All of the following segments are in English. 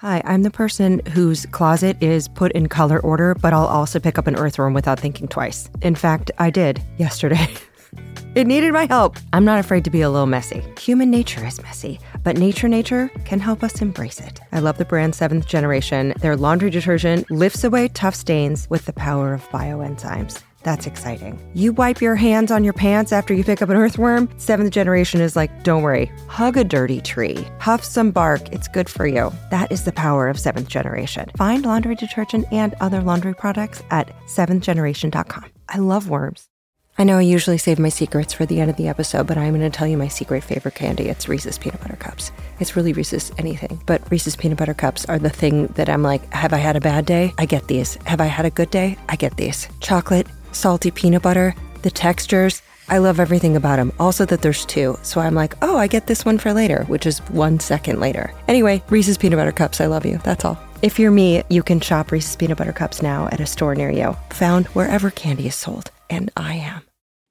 Hi, I'm the person whose closet is put in color order, but I'll also pick up an earthworm without thinking twice. In fact, I did yesterday. It needed my help. I'm not afraid to be a little messy. Human nature is messy, but nature can help us embrace it. I love the brand 7th Generation. Their laundry detergent lifts away tough stains with the power of bioenzymes. That's exciting. You wipe your hands on your pants after you pick up an earthworm? 7th Generation is like, don't worry, hug a dirty tree, huff some bark, it's good for you. That is the power of 7th Generation. Find laundry detergent and other laundry products at 7thgeneration.com. I love worms. I know I usually save my secrets for the end of the episode, but I'm going to tell you my secret favorite candy. It's Reese's Peanut Butter Cups. It's really Reese's anything, but Reese's Peanut Butter Cups are the thing that I'm like, have I had a bad day? I get these. Have I had a good day? I get these. Chocolate, salty peanut butter, the textures, I love everything about them. Also that there's 2, so I'm like, oh, I get this one for later, which is 1 second later. Anyway, Reese's Peanut Butter Cups, I love you, that's all. If you're me, you can shop Reese's Peanut Butter Cups now at a store near you, found wherever candy is sold, and I am.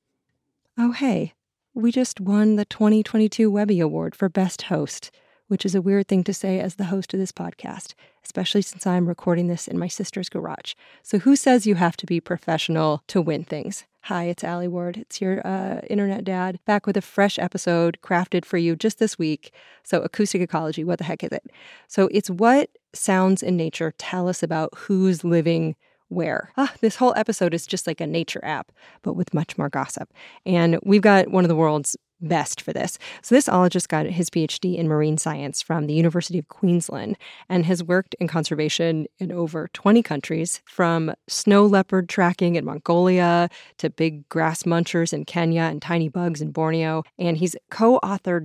Oh, hey, we just won the 2022 Webby Award for Best Host, which is a weird thing to say as the host of this podcast, especially since I'm recording this in my sister's garage. So who says you have to be professional to win things? Hi, it's Allie Ward. It's your internet dad, back with a fresh episode crafted for you just this week. So acoustic ecology, what the heck is it? So it's what sounds in nature tell us about who's living where. This whole episode is just like a nature app, but with much more gossip. And we've got one of the world's best for this. So this ologist got his PhD in marine science from the University of Queensland and has worked in conservation in over 20 countries, from snow leopard tracking in Mongolia to big grass munchers in Kenya and tiny bugs in Borneo. And he's co-authored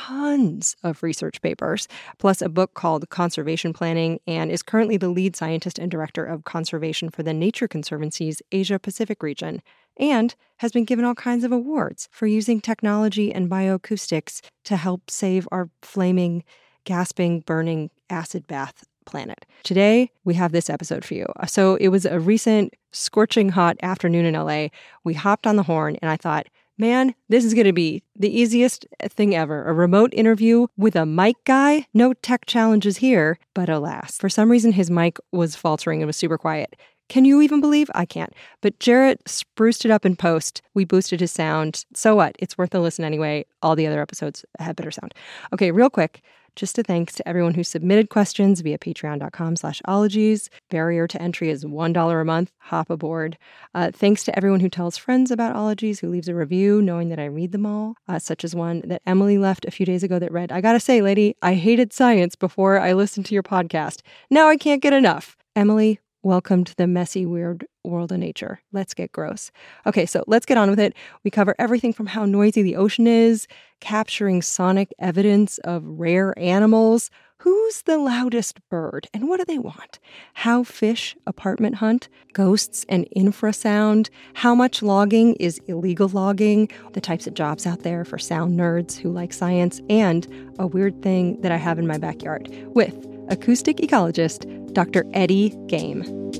tons of research papers, plus a book called Conservation Planning, and is currently the lead scientist and director of conservation for the Nature Conservancy's Asia-Pacific region, and has been given all kinds of awards for using technology and bioacoustics to help save our flaming, gasping, burning acid bath planet. Today, we have this episode for you. So it was a recent scorching hot afternoon in LA. We hopped on the horn and I thought, man, this is going to be the easiest thing ever. A remote interview with a mic guy? No tech challenges here. But alas, for some reason his mic was faltering and was super quiet. Can you even believe? I can't. But Jarrett spruced it up in post. We boosted his sound. So what? It's worth a listen anyway. All the other episodes had better sound. Okay, real quick. Just a thanks to everyone who submitted questions via patreon.com/ologies. Barrier to entry is $1 a month. Hop aboard. Thanks to everyone who tells friends about Ologies, who leaves a review knowing that I read them all, such as one that Emily left a few days ago that read, I gotta say, lady, I hated science before I listened to your podcast. Now I can't get enough. Emily, welcome to the messy, weird world of nature. Let's get gross. Okay, so let's get on with it. We cover everything from how noisy the ocean is, capturing sonic evidence of rare animals, who's the loudest bird, and what do they want, how fish apartment hunt, ghosts and infrasound, how much logging is illegal logging, the types of jobs out there for sound nerds who like science, and a weird thing that I have in my backyard with acoustic ecologist Dr. Eddie Game.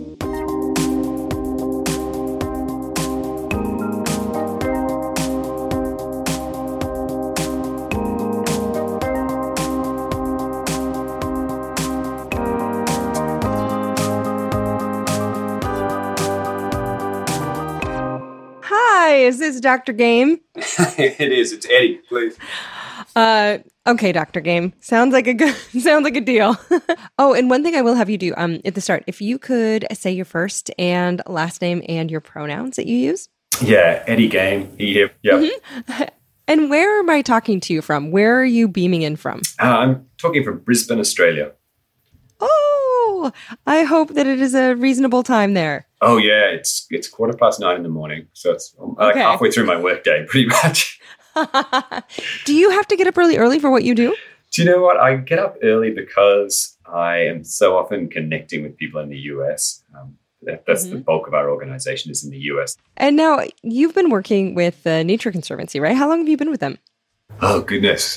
Hi, is this Dr. Game? It is. It's Eddie, please. Okay, Dr. Game. Sounds like a deal. Oh, and one thing I will have you do at the start, if you could say your first and last name and your pronouns that you use. Yeah, Eddie Game. Here. Yep. Mm-hmm. And where am I talking to you from? Where are you beaming in from? I'm talking from Brisbane, Australia. Oh, I hope that it is a reasonable time there. Oh yeah, it's 9:15 in the morning, so it's like halfway through my workday, pretty much. Do you have to get up really early for what you do? Do you know what? I get up early because I am so often connecting with people in the US. That's the bulk of our organization is in the US. And now you've been working with the Nature Conservancy, right? How long have you been with them? Oh, goodness.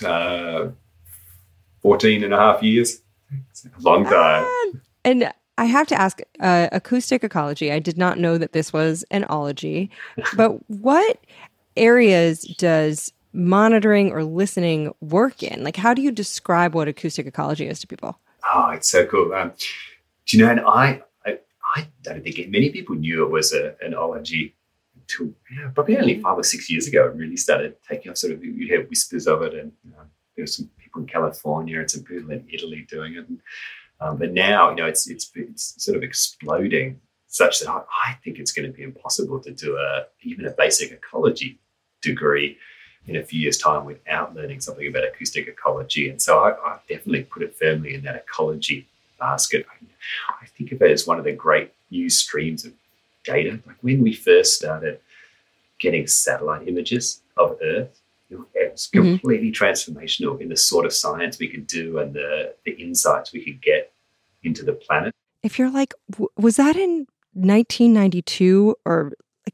14 and a half years. It's a long time. And I have to ask, acoustic ecology, I did not know that this was an ology, but what areas does monitoring or listening work in? Like, how do you describe what acoustic ecology is to people? Oh, it's so cool. Do you know, and I don't think many people knew it was an ology until probably only 5 or 6 years ago. It really started taking off. Sort of, you hear whispers of it, and there were some people in California and some people in Italy doing it. And, but now, it's sort of exploding, such that I think it's going to be impossible to do even a basic ecology degree in a few years' time without learning something about acoustic ecology. And so I definitely put it firmly in that ecology basket. I think of it as one of the great new streams of data. Like when we first started getting satellite images of Earth, it was completely transformational in the sort of science we could do and the insights we could get into the planet. If you're like, was that in 1992 or like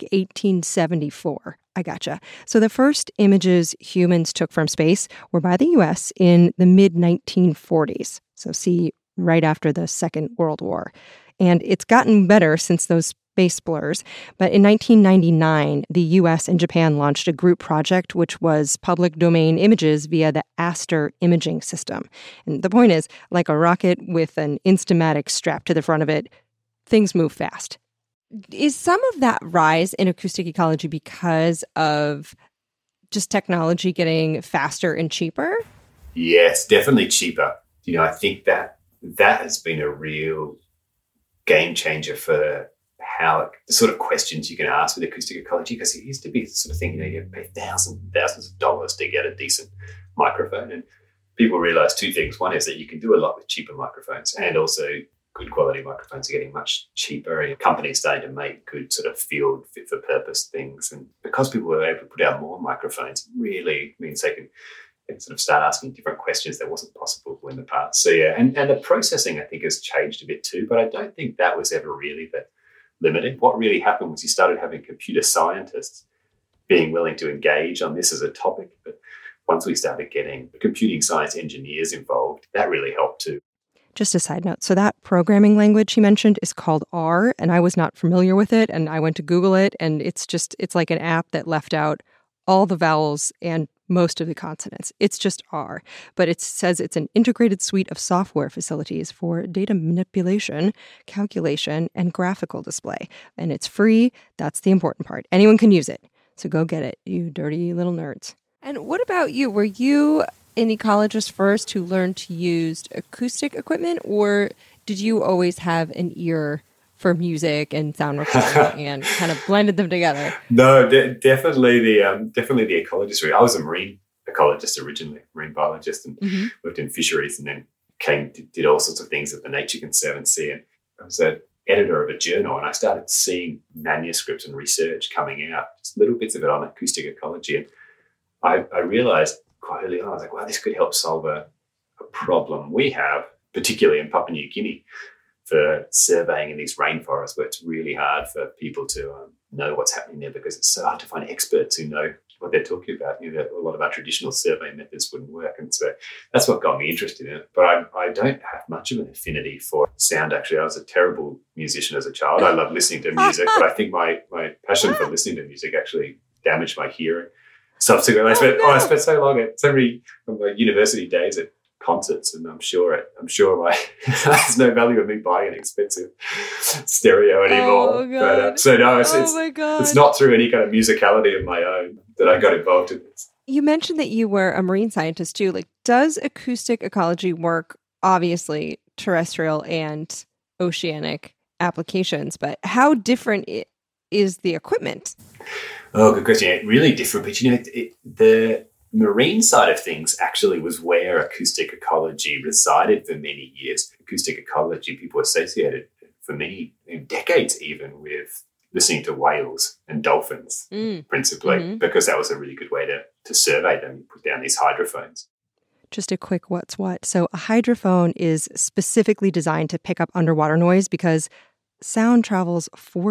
1874? I gotcha. So the first images humans took from space were by the U.S. in the mid-1940s. So see, right after the Second World War. And it's gotten better since those space blurs. But in 1999, the U.S. and Japan launched a group project, which was public domain images via the Aster imaging system. And the point is, like a rocket with an Instamatic strapped to the front of it, things move fast. Is some of that rise in acoustic ecology because of just technology getting faster and cheaper? Yes, definitely cheaper. I think that has been a real game changer for how the sort of questions you can ask with acoustic ecology, because it used to be the sort of thing, you pay thousands of dollars to get a decent microphone. And people realize two things. One is that you can do a lot with cheaper microphones, and also good quality microphones are getting much cheaper, and companies starting to make good sort of field fit for purpose things. And because people were able to put out more microphones, it really means they can sort of start asking different questions that wasn't possible in the past. So yeah, and the processing I think has changed a bit too, but I don't think that was ever really the limiting. What really happened was you started having computer scientists being willing to engage on this as a topic. But once we started getting computing science engineers involved, that really helped too. Just a side note. So that programming language he mentioned is called R, and I was not familiar with it, and I went to Google it, and it's like an app that left out all the vowels and most of the consonants. It's just R, but it says it's an integrated suite of software facilities for data manipulation, calculation, and graphical display. And it's free. That's the important part. Anyone can use it. So go get it, you dirty little nerds. And what about you? Were you an ecologist first who learned to use acoustic equipment, or did you always have an ear for music and sound recording and kind of blended them together? No, definitely the ecologist route. I was a marine ecologist originally, marine biologist, and worked in fisheries, and then did all sorts of things at the Nature Conservancy. And I was an editor of a journal, and I started seeing manuscripts and research coming out, just little bits of it on acoustic ecology. And I realized quite early on, I was like, wow, this could help solve a problem we have, particularly in Papua New Guinea, for surveying in these rainforests where it's really hard for people to know what's happening there, because it's so hard to find experts who know what they're talking about. A lot of our traditional survey methods wouldn't work. And so that's what got me interested in it. But I don't have much of an affinity for sound, actually. I was a terrible musician as a child. I love listening to music, but I think my passion for listening to music actually damaged my hearing. Subsequently, I spent so long at so many of my university days at concerts, and I'm sure there's no value in me buying an expensive stereo anymore. Oh, God. But it's not through any kind of musicality of my own that I got involved in this. You mentioned that you were a marine scientist too. Like, does acoustic ecology work, obviously terrestrial and oceanic applications, but how different is the equipment? Oh, good question. Yeah, really different. But the marine side of things actually was where acoustic ecology resided for many years. Acoustic ecology, people associated for many decades even with listening to whales and dolphins, principally, because that was a really good way to survey them. You put down these hydrophones. Just a quick what's what. So a hydrophone is specifically designed to pick up underwater noise because sound travels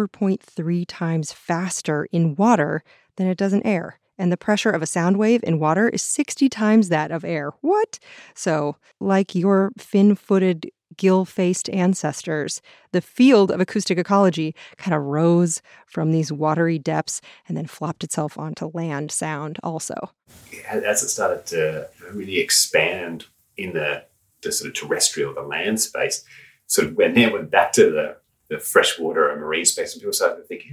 4.3 times faster in water than it does in air. And the pressure of a sound wave in water is 60 times that of air. What? So, like your fin-footed, gill-faced ancestors, the field of acoustic ecology kind of rose from these watery depths and then flopped itself onto land sound also. As it started to really expand in the the sort of terrestrial, the land space, sort of when they went back to the freshwater and marine space, and people started thinking,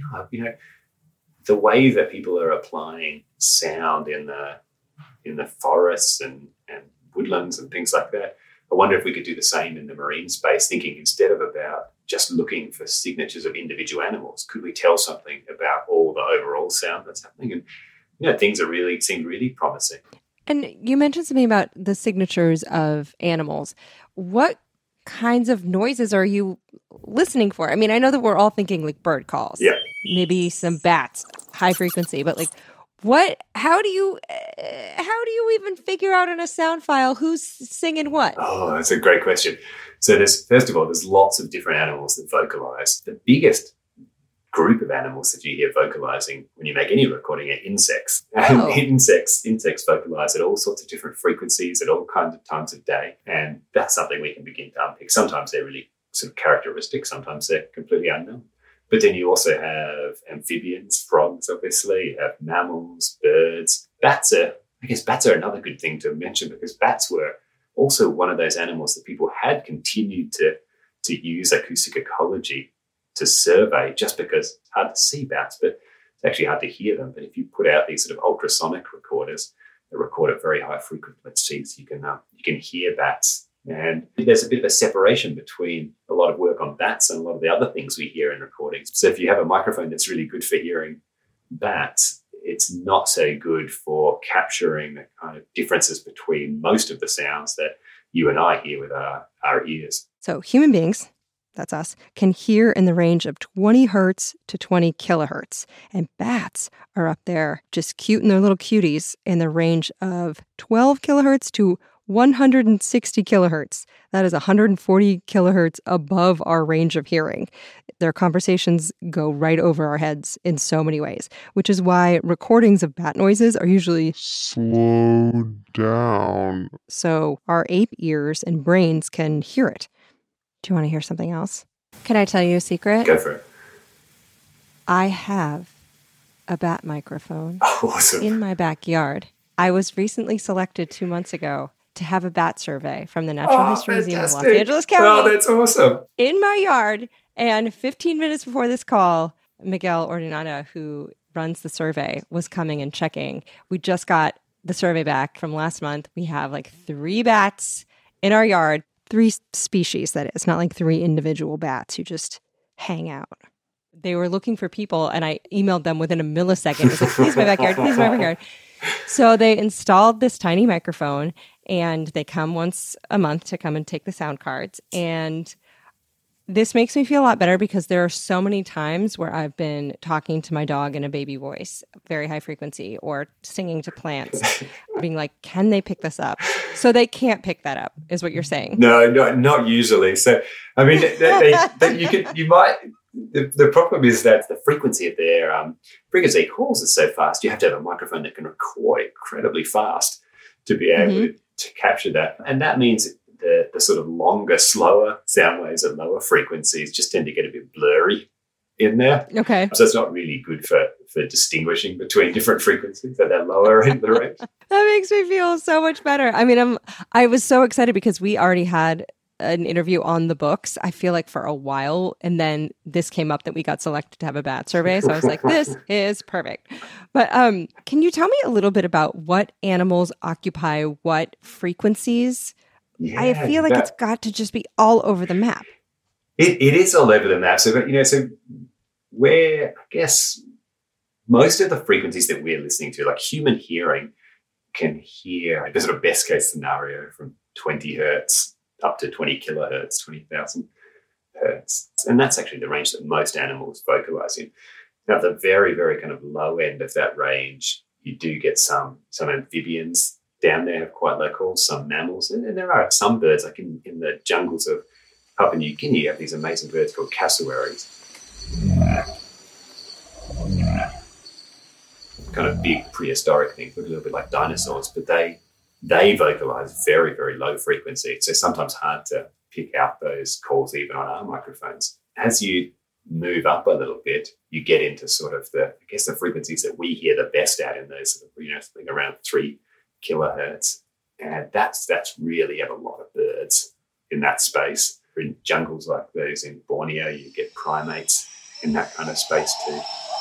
the way that people are applying sound in the forests and woodlands and things like that, I wonder if we could do the same in the marine space, thinking instead of about just looking for signatures of individual animals, could we tell something about all the overall sound that's happening? And things seem really promising. And you mentioned something about the signatures of animals. What kinds of noises are you listening for? I mean, I know that we're all thinking like bird calls. Yeah. Maybe some bats, high frequency, but like how do you even figure out in a sound file who's singing what? Oh, that's a great question. So there's lots of different animals that vocalize. The biggest group of animals that you hear vocalizing when you make any recording are insects. And insects vocalize at all sorts of different frequencies at all kinds of times of day. And that's something we can begin to unpick. Sometimes they're really sort of characteristic. Sometimes they're completely unknown. But then you also have amphibians, frogs, obviously. You have mammals, birds. Bats are another good thing to mention, because bats were also one of those animals that people had continued to use acoustic ecology to survey, just because it's hard to see bats, but it's actually hard to hear them. But if you put out these sort of ultrasonic recorders that record at very high frequencies, you can hear bats. And there's a bit of a separation between a lot of work on bats and a lot of the other things we hear in recordings. So if you have a microphone that's really good for hearing bats, it's not so good for capturing the kind of differences between most of the sounds that you and I hear with our ears. So human beings, that's us, can hear in the range of 20 hertz to 20 kilohertz. And bats are up there, just cute in their little cuties, in the range of 12 kilohertz to 160 kilohertz. That is 140 kilohertz above our range of hearing. Their conversations go right over our heads in so many ways, which is why recordings of bat noises are usually slowed down, so our ape ears and brains can hear it. Do you want to hear something else? Can I tell you a secret? Go for it. I have a bat microphone awesome. in my backyard. I was recently selected 2 months ago to have a bat survey from the Natural History Museum of Los Angeles County. Oh, that's awesome. In my yard. And 15 minutes before this call, Miguel Ordonada, who runs the survey, was coming and checking. We just got the survey back from last month. We have like 3 bats in our yard, 3 species, that is, not like 3 individual bats who just hang out. They were looking for people, and I emailed them within a millisecond. It was like, please, my backyard, please, my backyard. So they installed this tiny microphone, and they come once a month to come and take the sound cards. And this makes me feel a lot better, because there are so many times where I've been talking to my dog in a baby voice, very high frequency, or singing to plants, being like, can they pick this up? So they can't pick that up, is what you're saying. No, not usually. So, I mean, the problem is that the frequency of their frequency calls is so fast, you have to have a microphone that can record incredibly fast to be able to capture that. And that means the sort of longer, slower sound waves at lower frequencies just tend to get a bit blurry in there. Okay. So it's not really good for distinguishing between different frequencies at that lower end of the range. That makes me feel so much better. I mean, I was so excited because we already had an interview on the books, I feel like, for a while. And then this came up that we got selected to have a bat survey. So I was like, this is perfect. But can you tell me a little bit about what animals occupy what frequencies? Yeah, I feel like it's got to just be all over the map. It is all over the map. So, so where, I guess, most of the frequencies that we're listening to, like human hearing, can hear the sort of best case scenario from 20 hertz up to 20 kilohertz, 20,000 hertz. And that's actually the range that most animals vocalize in. Now, at the very, very kind of low end of that range, you do get some amphibians down there have quite low calls, some mammals, and there are some birds, like in the jungles of Papua New Guinea, you have these amazing birds called cassowaries. Kind of big prehistoric things, look a little bit like dinosaurs, but they vocalize very, very low frequency. So sometimes hard to pick out those calls even on our microphones. As you move up a little bit, you get into sort of the frequencies that we hear the best at in those, something around 3 kilohertz. And that's really have a lot of birds in that space. In jungles like those in Borneo, you get primates in that kind of space too.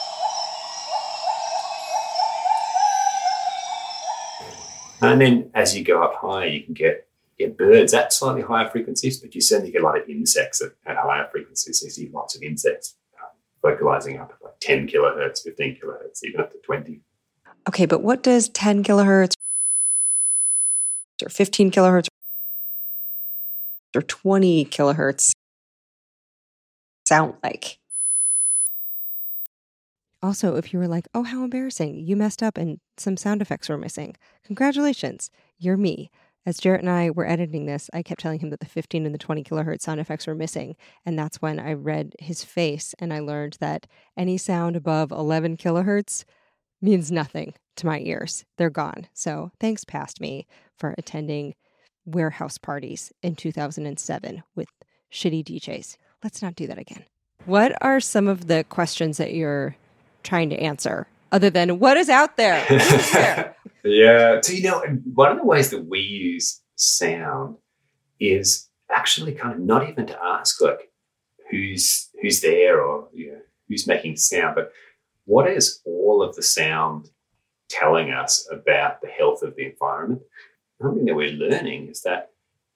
And then as you go up higher, you can get birds at slightly higher frequencies, but you certainly get a lot of insects at higher frequencies. So you see lots of insects vocalizing up at like 10 kilohertz, 15 kilohertz, even up to 20. Okay, but what does 10 kilohertz or 15 kilohertz or 20 kilohertz sound like? Also, if you were like, oh, how embarrassing, you messed up and some sound effects were missing, congratulations, you're me. As Jarrett and I were editing this, I kept telling him that the 15 and the 20 kilohertz sound effects were missing. And that's when I read his face and I learned that any sound above 11 kilohertz means nothing to my ears. They're gone. So thanks, past me, for attending warehouse parties in 2007 with shitty DJs. Let's not do that again. What are some of the questions that you're trying to answer other than what is out there? What is there? Yeah. So, one of the ways that we use sound is actually kind of not even to ask like who's there or who's making sound, but what is all of the sound telling us about the health of the environment? Something that we're learning is that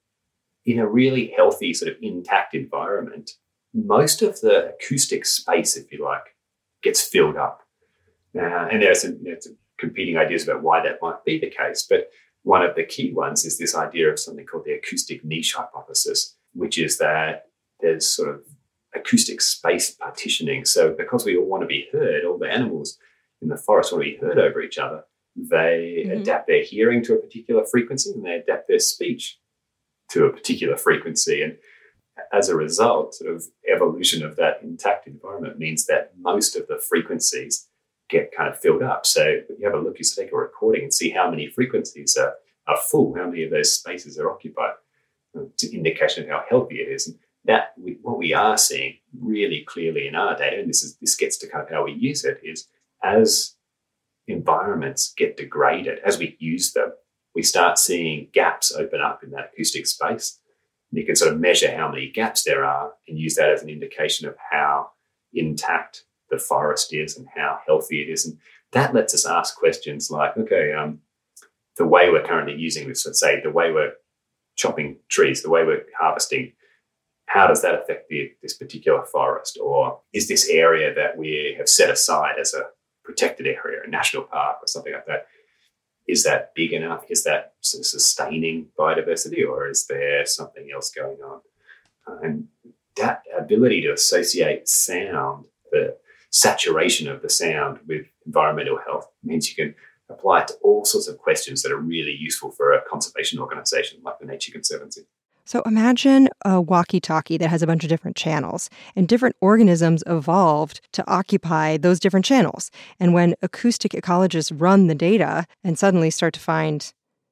in a really healthy sort of intact environment, most of the acoustic space, if you like, gets filled up. And there are some competing ideas about why that might be the case. But one of the key ones is this idea of something called the acoustic niche hypothesis, which is that there's sort of acoustic space partitioning. So because we all want to be heard, all the animals in the forest want to be heard over each other, they adapt their hearing to a particular frequency and they adapt their speech to a particular frequency. And as a result, sort of evolution of that intact environment means that most of the frequencies get kind of filled up. So you have a look, you take a recording and see how many frequencies are full, how many of those spaces are occupied. It's an indication of how healthy it is. And what we are seeing really clearly in our data, and this gets to kind of how we use it, is as environments get degraded, as we use them, we start seeing gaps open up in that acoustic space. And you can sort of measure how many gaps there are and use that as an indication of how intact the forest is and how healthy it is. And that lets us ask questions like, okay, the way we're currently using this, let's say the way we're chopping trees, the way we're harvesting, how does that affect this particular forest? Or is this area that we have set aside as a protected area, a national park or something like that, is that big enough? Is that sort of sustaining biodiversity, or is there something else going on? And that ability to associate sound, the saturation of the sound with environmental health, means you can apply it to all sorts of questions that are really useful for a conservation organisation like the Nature Conservancy. So imagine a walkie-talkie that has a bunch of different channels, and different organisms evolved to occupy those different channels. And when acoustic ecologists run the data and suddenly start to find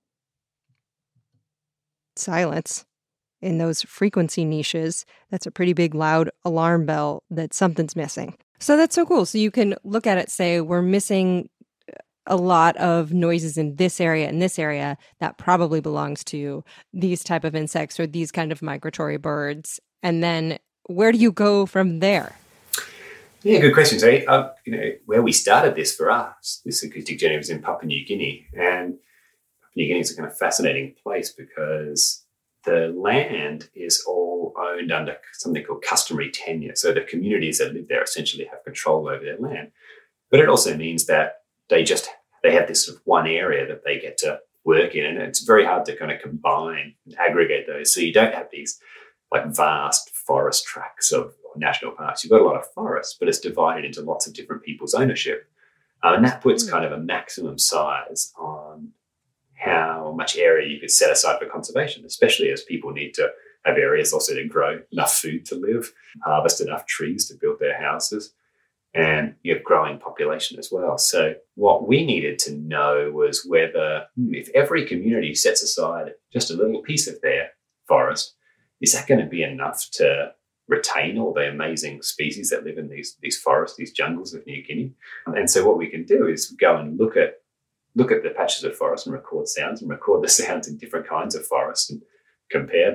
silence in those frequency niches, that's a pretty big, loud alarm bell that something's missing. So that's so cool. So you can look at it, say, we're missing a lot of noises in this area and this area that probably belongs to these type of insects or these kind of migratory birds. And then where do you go from there? Yeah, good question. So, where we started this for us, this acoustic journey was in Papua New Guinea. And Papua New Guinea is a kind of fascinating place because the land is all owned under something called customary tenure. So the communities that live there essentially have control over their land. But it also means that they have this sort of one area that they get to work in, and it's very hard to kind of combine and aggregate those. So you don't have these like vast forest tracts of national parks. You've got a lot of forests, but it's divided into lots of different people's ownership. And that puts kind of a maximum size on how much area you could set aside for conservation, especially as people need to have areas also to grow enough food to live, harvest enough trees to build their houses. And you have growing population as well. So what we needed to know was whether if every community sets aside just a little piece of their forest, is that going to be enough to retain all the amazing species that live in these forests, these jungles of New Guinea? And so what we can do is go and look at the patches of forest and record sounds and record the sounds in different kinds of forests and compare them.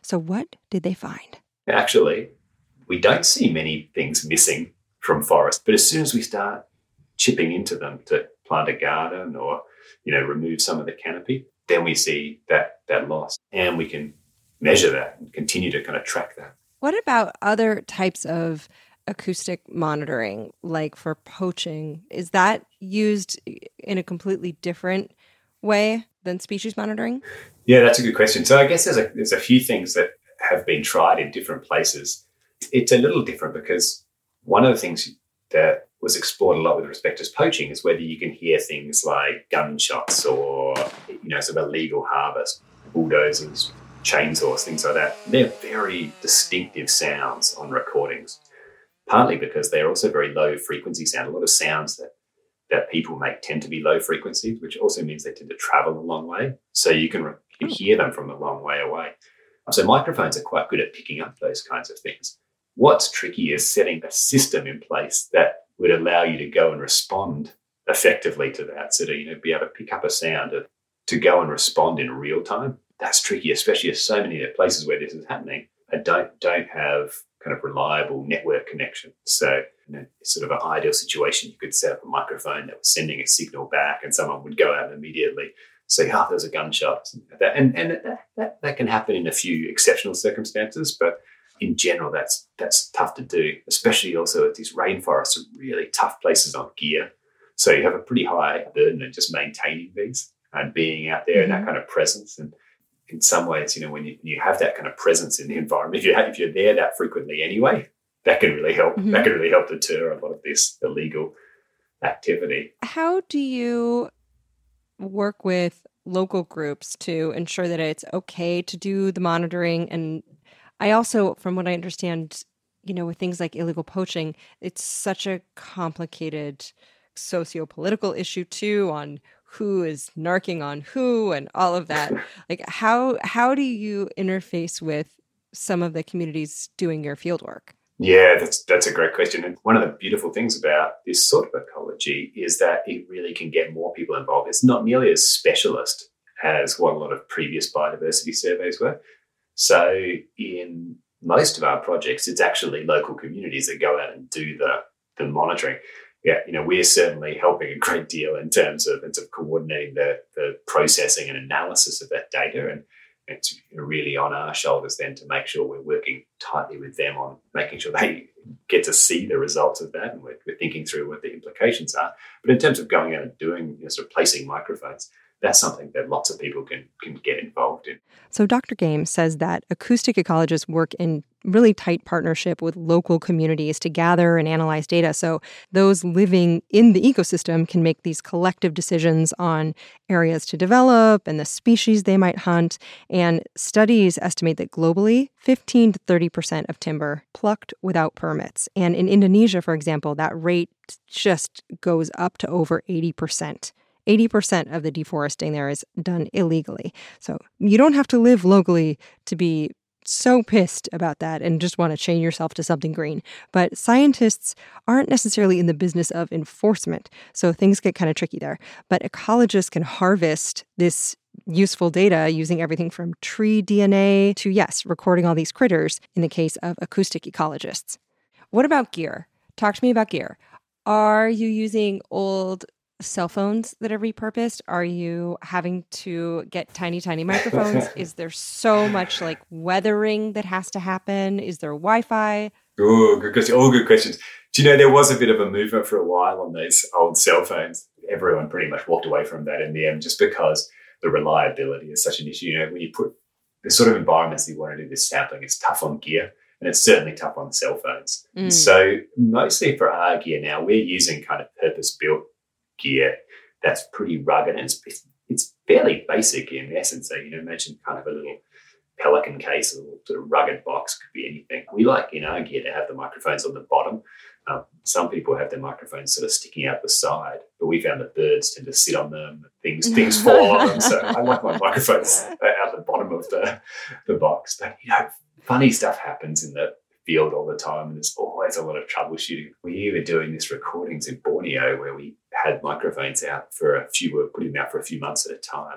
So what did they find? Actually, we don't see many things missing from forests, but as soon as we start chipping into them to plant a garden or, remove some of the canopy, then we see that loss, and we can measure that and continue to kind of track that. What about other types of acoustic monitoring, like for poaching? Is that used in a completely different way than species monitoring? Yeah, that's a good question. So I guess there's a few things that have been tried in different places. It's a little different because one of the things that was explored a lot with respect to poaching is whether you can hear things like gunshots or, sort of illegal harvest, bulldozers, chainsaws, things like that. They're very distinctive sounds on recordings, partly because they're also very low frequency sound. A lot of sounds that people make tend to be low frequencies, which also means they tend to travel a long way. So you can hear them from a long way away. So microphones are quite good at picking up those kinds of things. What's tricky is setting a system in place that would allow you to go and respond effectively to that. So to be able to pick up a sound, to go and respond in real time. That's tricky, especially as so many of the places where this is happening don't have kind of reliable network connection. So it's sort of an ideal situation. You could set up a microphone that was sending a signal back, and someone would go out immediately say, there's a gunshot. And that can happen in a few exceptional circumstances, but in general, that's tough to do, especially also at these rainforests are really tough places on gear. So you have a pretty high burden of just maintaining these and being out there and that kind of presence. And in some ways, when you have that kind of presence in the environment, if you're there that frequently anyway, that can really help. That can really help deter a lot of this illegal activity. How do you work with local groups to ensure that it's okay to do the monitoring? And I also, from what I understand, with things like illegal poaching, it's such a complicated socio-political issue too, on who is narking on who and all of that. Like how do you interface with some of the communities doing your field work? Yeah, that's a great question. And one of the beautiful things about this sort of ecology is that it really can get more people involved. It's not nearly as specialist as what a lot of previous biodiversity surveys were. So in most of our projects, it's actually local communities that go out and do the monitoring. Yeah, we're certainly helping a great deal in terms of coordinating the processing and analysis of that data. And it's really on our shoulders then to make sure we're working tightly with them on making sure they get to see the results of that. And we're thinking through what the implications are. But in terms of going out and doing, sort of placing microphones, that's something that lots of people can get involved in. So Dr. Game says that acoustic ecologists work in really tight partnership with local communities to gather and analyze data. So those living in the ecosystem can make these collective decisions on areas to develop and the species they might hunt. And studies estimate that globally, 15 to 30% of timber plucked without permits. And in Indonesia, for example, that rate just goes up to over 80%. 80% of the deforesting there is done illegally. So you don't have to live locally to be so pissed about that and just want to chain yourself to something green. But scientists aren't necessarily in the business of enforcement, so things get kind of tricky there. But ecologists can harvest this useful data using everything from tree DNA to, recording all these critters in the case of acoustic ecologists. What about gear? Talk to me about gear. Are you using old cell phones that are repurposed? Are you having to get tiny microphones? Is there so much weathering that has to happen? Is there Wi-Fi? Oh, good question. All good questions. Do you know there was a bit of a movement for a while on these old cell phones? Everyone pretty much walked away from that in the end, just because the reliability is such an issue. When you put the sort of environments that you want to do this sampling, it's tough on gear, and it's certainly tough on cell phones. So mostly for our gear now, we're using kind of purpose-built gear that's pretty rugged, and it's fairly basic in essence. So imagine kind of a little Pelican case, a little sort of rugged box, could be anything. We like in our gear to have the microphones on the bottom. Some people have their microphones sort of sticking out the side, but we found that birds tend to sit on them, things fall on them. So I like my microphones out the bottom of the box. But funny stuff happens in the field all the time, and there's always a lot of troubleshooting. We were doing this recordings in Borneo where we had microphones out putting them out for a few months at a time.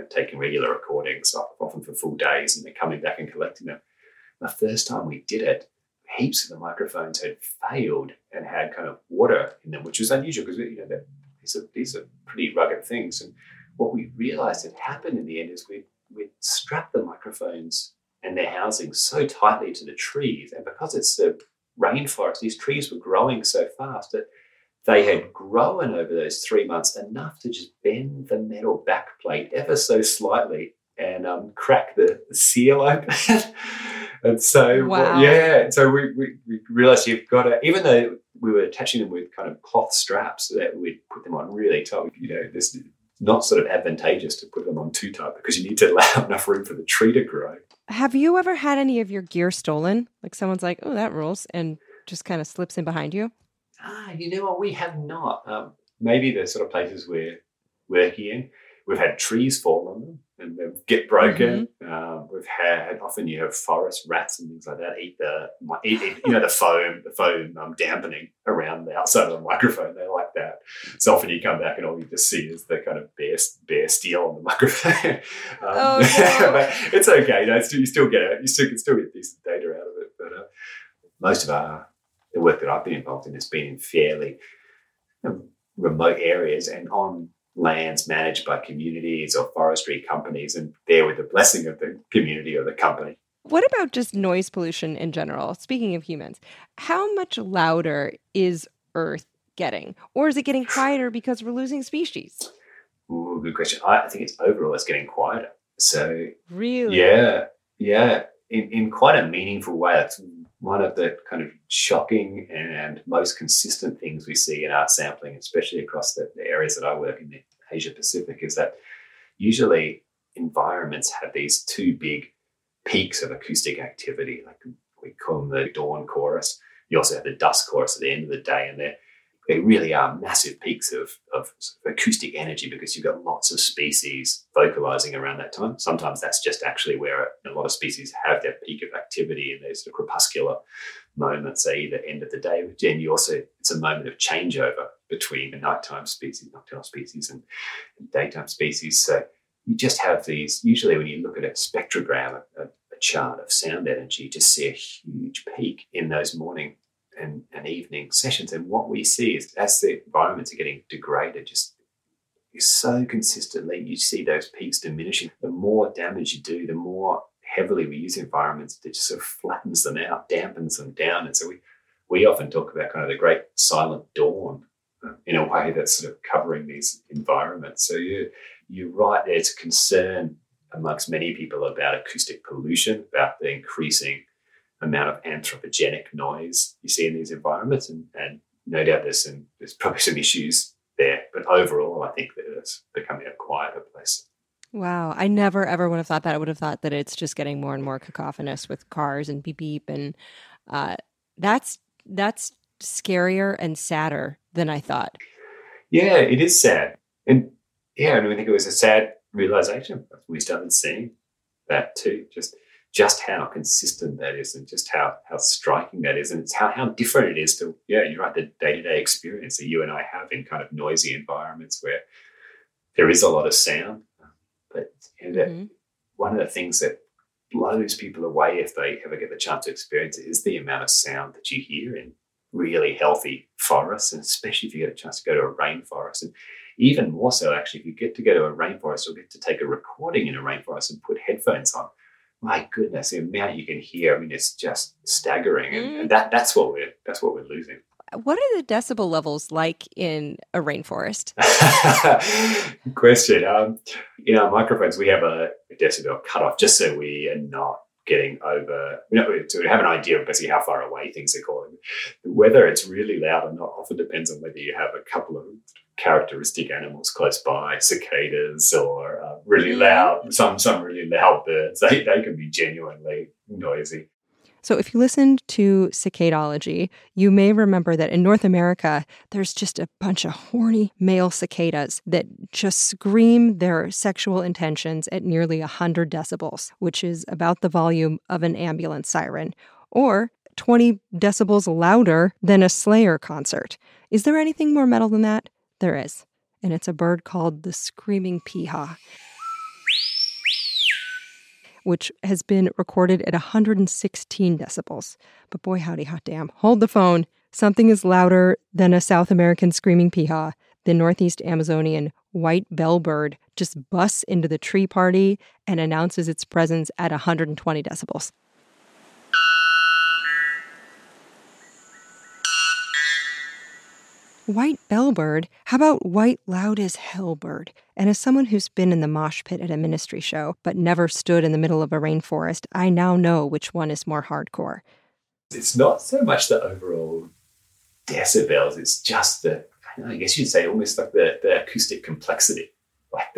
taking regular recordings, often for full days, and then coming back and collecting them. The first time we did it, heaps of the microphones had failed and had kind of water in them, which was unusual because these are pretty rugged things. And what we realized had happened in the end is we strapped the microphones and their housing so tightly to the trees, and because it's the rainforest, these trees were growing so fast that they had grown over those 3 months enough to just bend the metal backplate ever so slightly and crack the seal open. And so, wow. so we realized you've got to, even though we were attaching them with kind of cloth straps that we'd put them on really tight, this is not sort of advantageous to put them on too tight because you need to allow enough room for the tree to grow. Have you ever had any of your gear stolen? Like someone's like, oh, that rules, and just kind of slips in behind you? You know what? We have not. Maybe the sort of places we're working in, we've had trees fall on them and they get broken. Mm-hmm. We've had, often you have forest rats and things like that eat the foam dampening around the outside of the microphone. They like that. So often you come back and all you just see is the kind of bare steel on the microphone. Oh, no. But it's okay. You still can still get decent data out of it. But most of the work that I've been involved in has been in fairly remote areas and on lands managed by communities or forestry companies, and there with the blessing of the community or the company. What about just noise pollution in general? Speaking of humans, how much louder is Earth getting? Or is it getting quieter because we're losing species? Ooh, good question. I think it's getting quieter. So really? Yeah. In quite a meaningful way. That's one of the kind of shocking and most consistent things we see in our sampling, especially across the areas that I work in the Asia Pacific, is that usually environments have these two big peaks of acoustic activity. Like we call them the dawn chorus. You also have the dusk chorus at the end of the day, and they really are massive peaks of acoustic energy because you've got lots of species vocalizing around that time. Sometimes that's just actually where a lot of species have their peak of activity in those sort of crepuscular moments at either end of the day. But then it's a moment of changeover between the nocturnal species and daytime species. So you just have these, usually when you look at a spectrogram, a chart of sound energy, you just see a huge peak in those morning and evening sessions. And what we see is as the environments are getting degraded, just so consistently, you see those peaks diminishing. The more damage you do, the more heavily we use environments, that just sort of flattens them out, dampens them down. And so we often talk about kind of the great silent dawn in a way that's sort of covering these environments. So you're right, there's concern amongst many people about acoustic pollution, about the increasing amount of anthropogenic noise you see in these environments, and no doubt there's probably some issues there. But overall, I think that it's becoming a quieter place. Wow. I never, ever would have thought that. I would have thought that it's just getting more and more cacophonous with cars and beep, beep. And that's scarier and sadder than I thought. Yeah, it is sad. And yeah, I think it was a sad realization. We started seeing that too, just how consistent that is and just how striking that is. And it's how different it is to, you're right, the day-to-day experience that you and I have in kind of noisy environments where there is a lot of sound. But one of the things that blows people away if they ever get the chance to experience it is the amount of sound that you hear in really healthy forests, and especially if you get a chance to go to a rainforest. And even more so, actually, if you get to go to a rainforest or get to take a recording in a rainforest and put headphones on, my goodness, the amount you can hear, it's just staggering. And that's what we're losing. What are the decibel levels like in a rainforest? Good question. In our microphones, we have a decibel cutoff just so we are not getting over, to have an idea of basically how far away things are calling. Whether it's really loud or not often depends on whether you have a couple of characteristic animals close by, cicadas or really loud, some really loud birds. They can be genuinely noisy. So if you listened to Cicadology, you may remember that in North America, there's just a bunch of horny male cicadas that just scream their sexual intentions at nearly 100 decibels, which is about the volume of an ambulance siren, or 20 decibels louder than a Slayer concert. Is there anything more metal than that? There is. And it's a bird called the screaming peahaw. which has been recorded at 116 decibels. But boy, howdy, hot damn. Hold the phone. Something is louder than a South American screaming piha. The Northeast Amazonian white bellbird just busts into the tree party and announces its presence at 120 decibels. White bellbird? How about white loud as hell bird? And as someone who's been in the mosh pit at a ministry show but never stood in the middle of a rainforest, I now know which one is more hardcore. It's not so much the overall decibels, it's just I guess you'd say almost like the acoustic complexity, like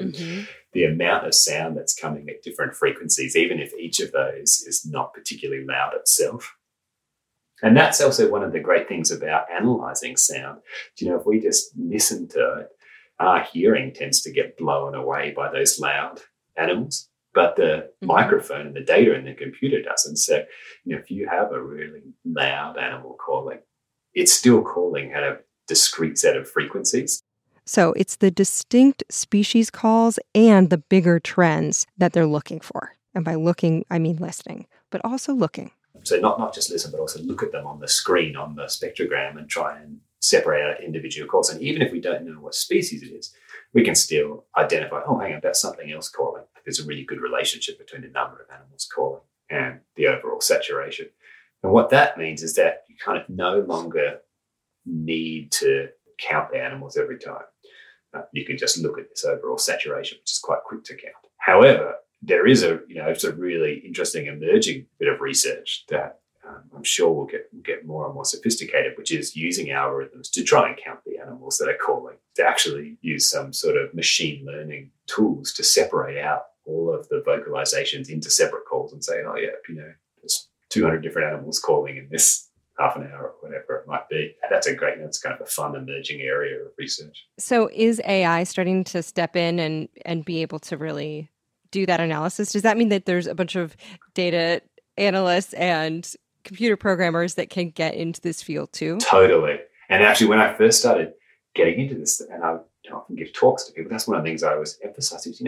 the amount of sound that's coming at different frequencies, even if each of those is not particularly loud itself. And that's also one of the great things about analysing sound. If we just listen to it, our hearing tends to get blown away by those loud animals, but the microphone and the data in the computer doesn't. So, if you have a really loud animal calling, it's still calling at a discrete set of frequencies. So it's the distinct species calls and the bigger trends that they're looking for. And by looking, I mean listening, but also looking. So not just listen, but also look at them on the screen, on the spectrogram, and try and separate out individual calls. And even if we don't know what species it is, we can still identify, oh, hang on, that's something else calling. There's a really good relationship between the number of animals calling and the overall saturation. And what that means is that you kind of no longer need to count the animals every time. You can just look at this overall saturation, which is quite quick to count. However, there is it's a really interesting emerging bit of research that I'm sure will get more and more sophisticated, which is using algorithms to try and count the animals that are calling, to actually use some sort of machine learning tools to separate out all of the vocalizations into separate calls and say, oh yeah, there's 200 different animals calling in this half an hour or whatever it might be. That's kind of a fun emerging area of research. So is AI starting to step in and be able to really do that analysis? Does that mean that there's a bunch of data analysts and computer programmers that can get into this field too? Totally. And actually, when I first started getting into this, and I often give talks to people, that's one of the things I always emphasize is,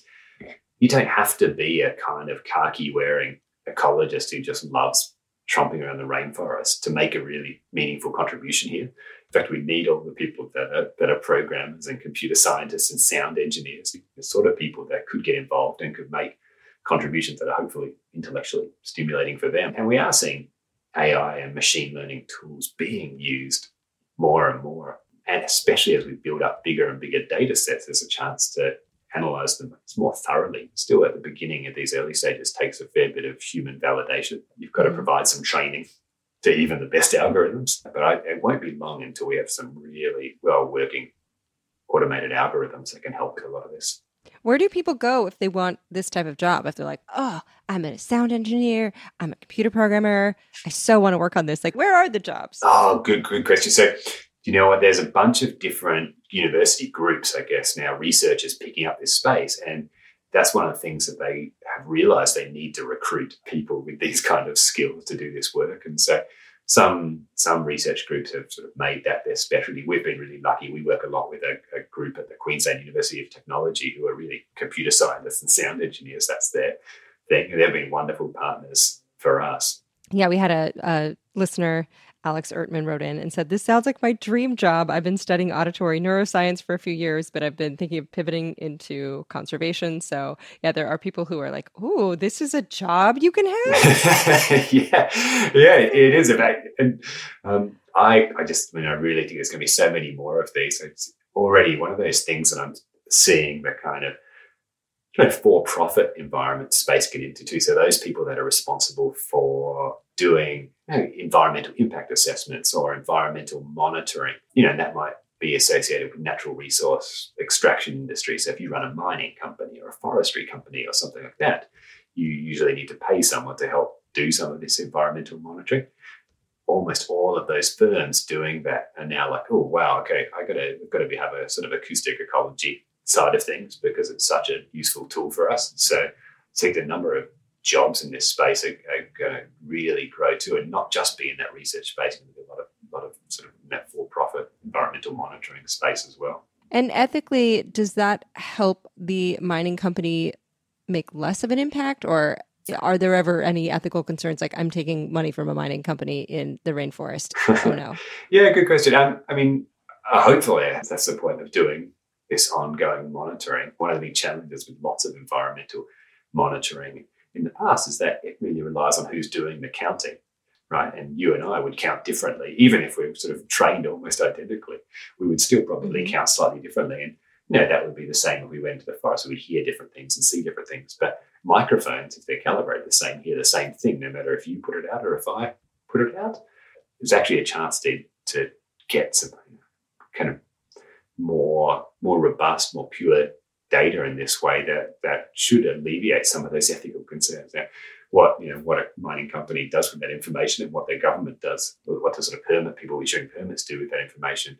you don't have to be a kind of khaki-wearing ecologist who just loves tromping around the rainforest to make a really meaningful contribution here. In fact, we need all the people that are programmers and computer scientists and sound engineers, the sort of people that could get involved and could make contributions that are hopefully intellectually stimulating for them. And we are seeing AI and machine learning tools being used more and more. And especially as we build up bigger and bigger data sets, there's a chance to analyze them more thoroughly. Still at the beginning of these early stages takes a fair bit of human validation. You've got to provide some training to even the best algorithms. But it won't be long until we have some really well-working automated algorithms that can help with a lot of this. Where do people go if they want this type of job? If they're like, oh, I'm a sound engineer, I'm a computer programmer, I so want to work on this. Like, where are the jobs? Oh, good question. So, you know what? There's a bunch of different university groups, I guess, now researchers picking up this space. And that's one of the things that they have realized they need to recruit people with these kind of skills to do this work. And so some research groups have sort of made that their specialty. We've been really lucky. We work a lot with a group at the Queensland University of Technology who are really computer scientists and sound engineers. That's their thing. They've been wonderful partners for us. Yeah, we had a listener, Alex Ertman, wrote in and said, this sounds like my dream job. I've been studying auditory neuroscience for a few years, but I've been thinking of pivoting into conservation. So yeah, there are people who are like, oh, this is a job you can have? yeah, it is. And I really think there's going to be so many more of these. It's already one of those things that I'm seeing the kind of for-profit environment space get into too. So those people that are responsible for doing environmental impact assessments or environmental monitoring, and that might be associated with natural resource extraction industry. So if you run a mining company or a forestry company or something like that, you usually need to pay someone to help do some of this environmental monitoring. Almost all of those firms doing that are now like, oh wow, okay, I've got to have a sort of acoustic ecology side of things because it's such a useful tool for us. So I think the number of jobs in this space are going to really grow too, and not just be in that research space, but a lot of sort of that for-profit environmental monitoring space as well. And ethically, does that help the mining company make less of an impact? Or are there ever any ethical concerns like I'm taking money from a mining company in the rainforest? Oh, no. Yeah, good question. Hopefully that's the point of doing this ongoing monitoring. One of the big challenges with lots of environmental monitoring in the past is that it really relies on who's doing the counting, right? And you and I would count differently. Even if we're sort of trained almost identically, we would still probably count slightly differently. And that would be the same if we went to the forest. We would hear different things and see different things. But microphones, if they're calibrated the same, hear the same thing, no matter if you put it out or if I put it out. There's actually a chance to get some kind of more robust, more pure data in this way that should alleviate some of those ethical concerns. Now, what a mining company does with that information and what their government does, what the sort of permit people issuing permits do with that information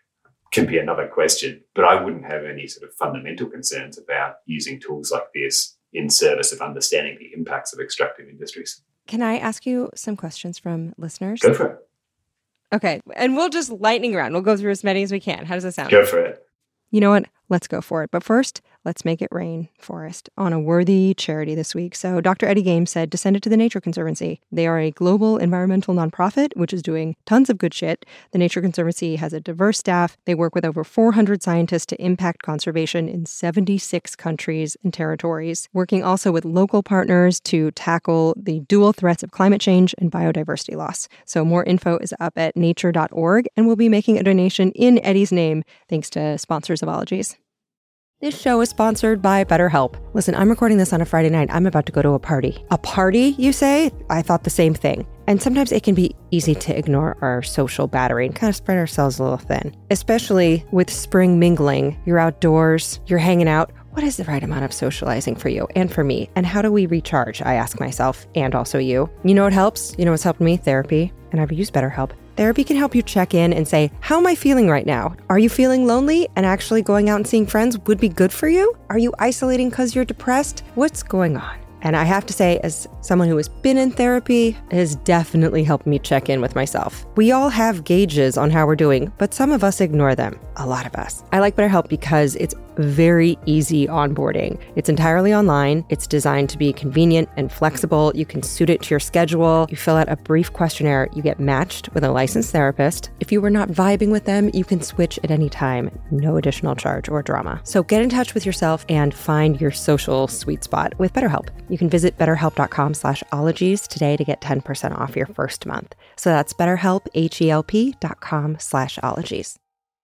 can be another question. But I wouldn't have any sort of fundamental concerns about using tools like this in service of understanding the impacts of extractive industries. Can I ask you some questions from listeners? Go for it. Okay. And we'll just lightning round. We'll go through as many as we can. How does that sound? Go for it. You know what? Let's go for it. But first, let's make it rain, Forrest, on a worthy charity this week. So Dr. Eddie Games said to send it to the Nature Conservancy. They are a global environmental nonprofit, which is doing tons of good shit. The Nature Conservancy has a diverse staff. They work with over 400 scientists to impact conservation in 76 countries and territories, working also with local partners to tackle the dual threats of climate change and biodiversity loss. So more info is up at nature.org, and we'll be making a donation in Eddie's name, thanks to sponsors of Ologies. This show is sponsored by BetterHelp. Listen, I'm recording this on a Friday night. I'm about to go to a party. A party, you say? I thought the same thing. And sometimes it can be easy to ignore our social battery and kind of spread ourselves a little thin. Especially with spring mingling. You're outdoors, you're hanging out. What is the right amount of socializing for you and for me? And how do we recharge, I ask myself, and also you. You know what helps? You know what's helped me? Therapy. And I've used BetterHelp. Therapy can help you check in and say, how am I feeling right now? Are you feeling lonely and actually going out and seeing friends would be good for you? Are you isolating because you're depressed? What's going on? And I have to say, as someone who has been in therapy, it has definitely helped me check in with myself. We all have gauges on how we're doing, but some of us ignore them. A lot of us. I like BetterHelp because it's very easy onboarding. It's entirely online. It's designed to be convenient and flexible. You can suit it to your schedule. You fill out a brief questionnaire. You get matched with a licensed therapist. If you were not vibing with them, you can switch at any time. No additional charge or drama. So get in touch with yourself and find your social sweet spot with BetterHelp. You can visit betterhelp.com/ologies today to get 10% off your first month. So that's BetterHelp, HELP.com/ologies.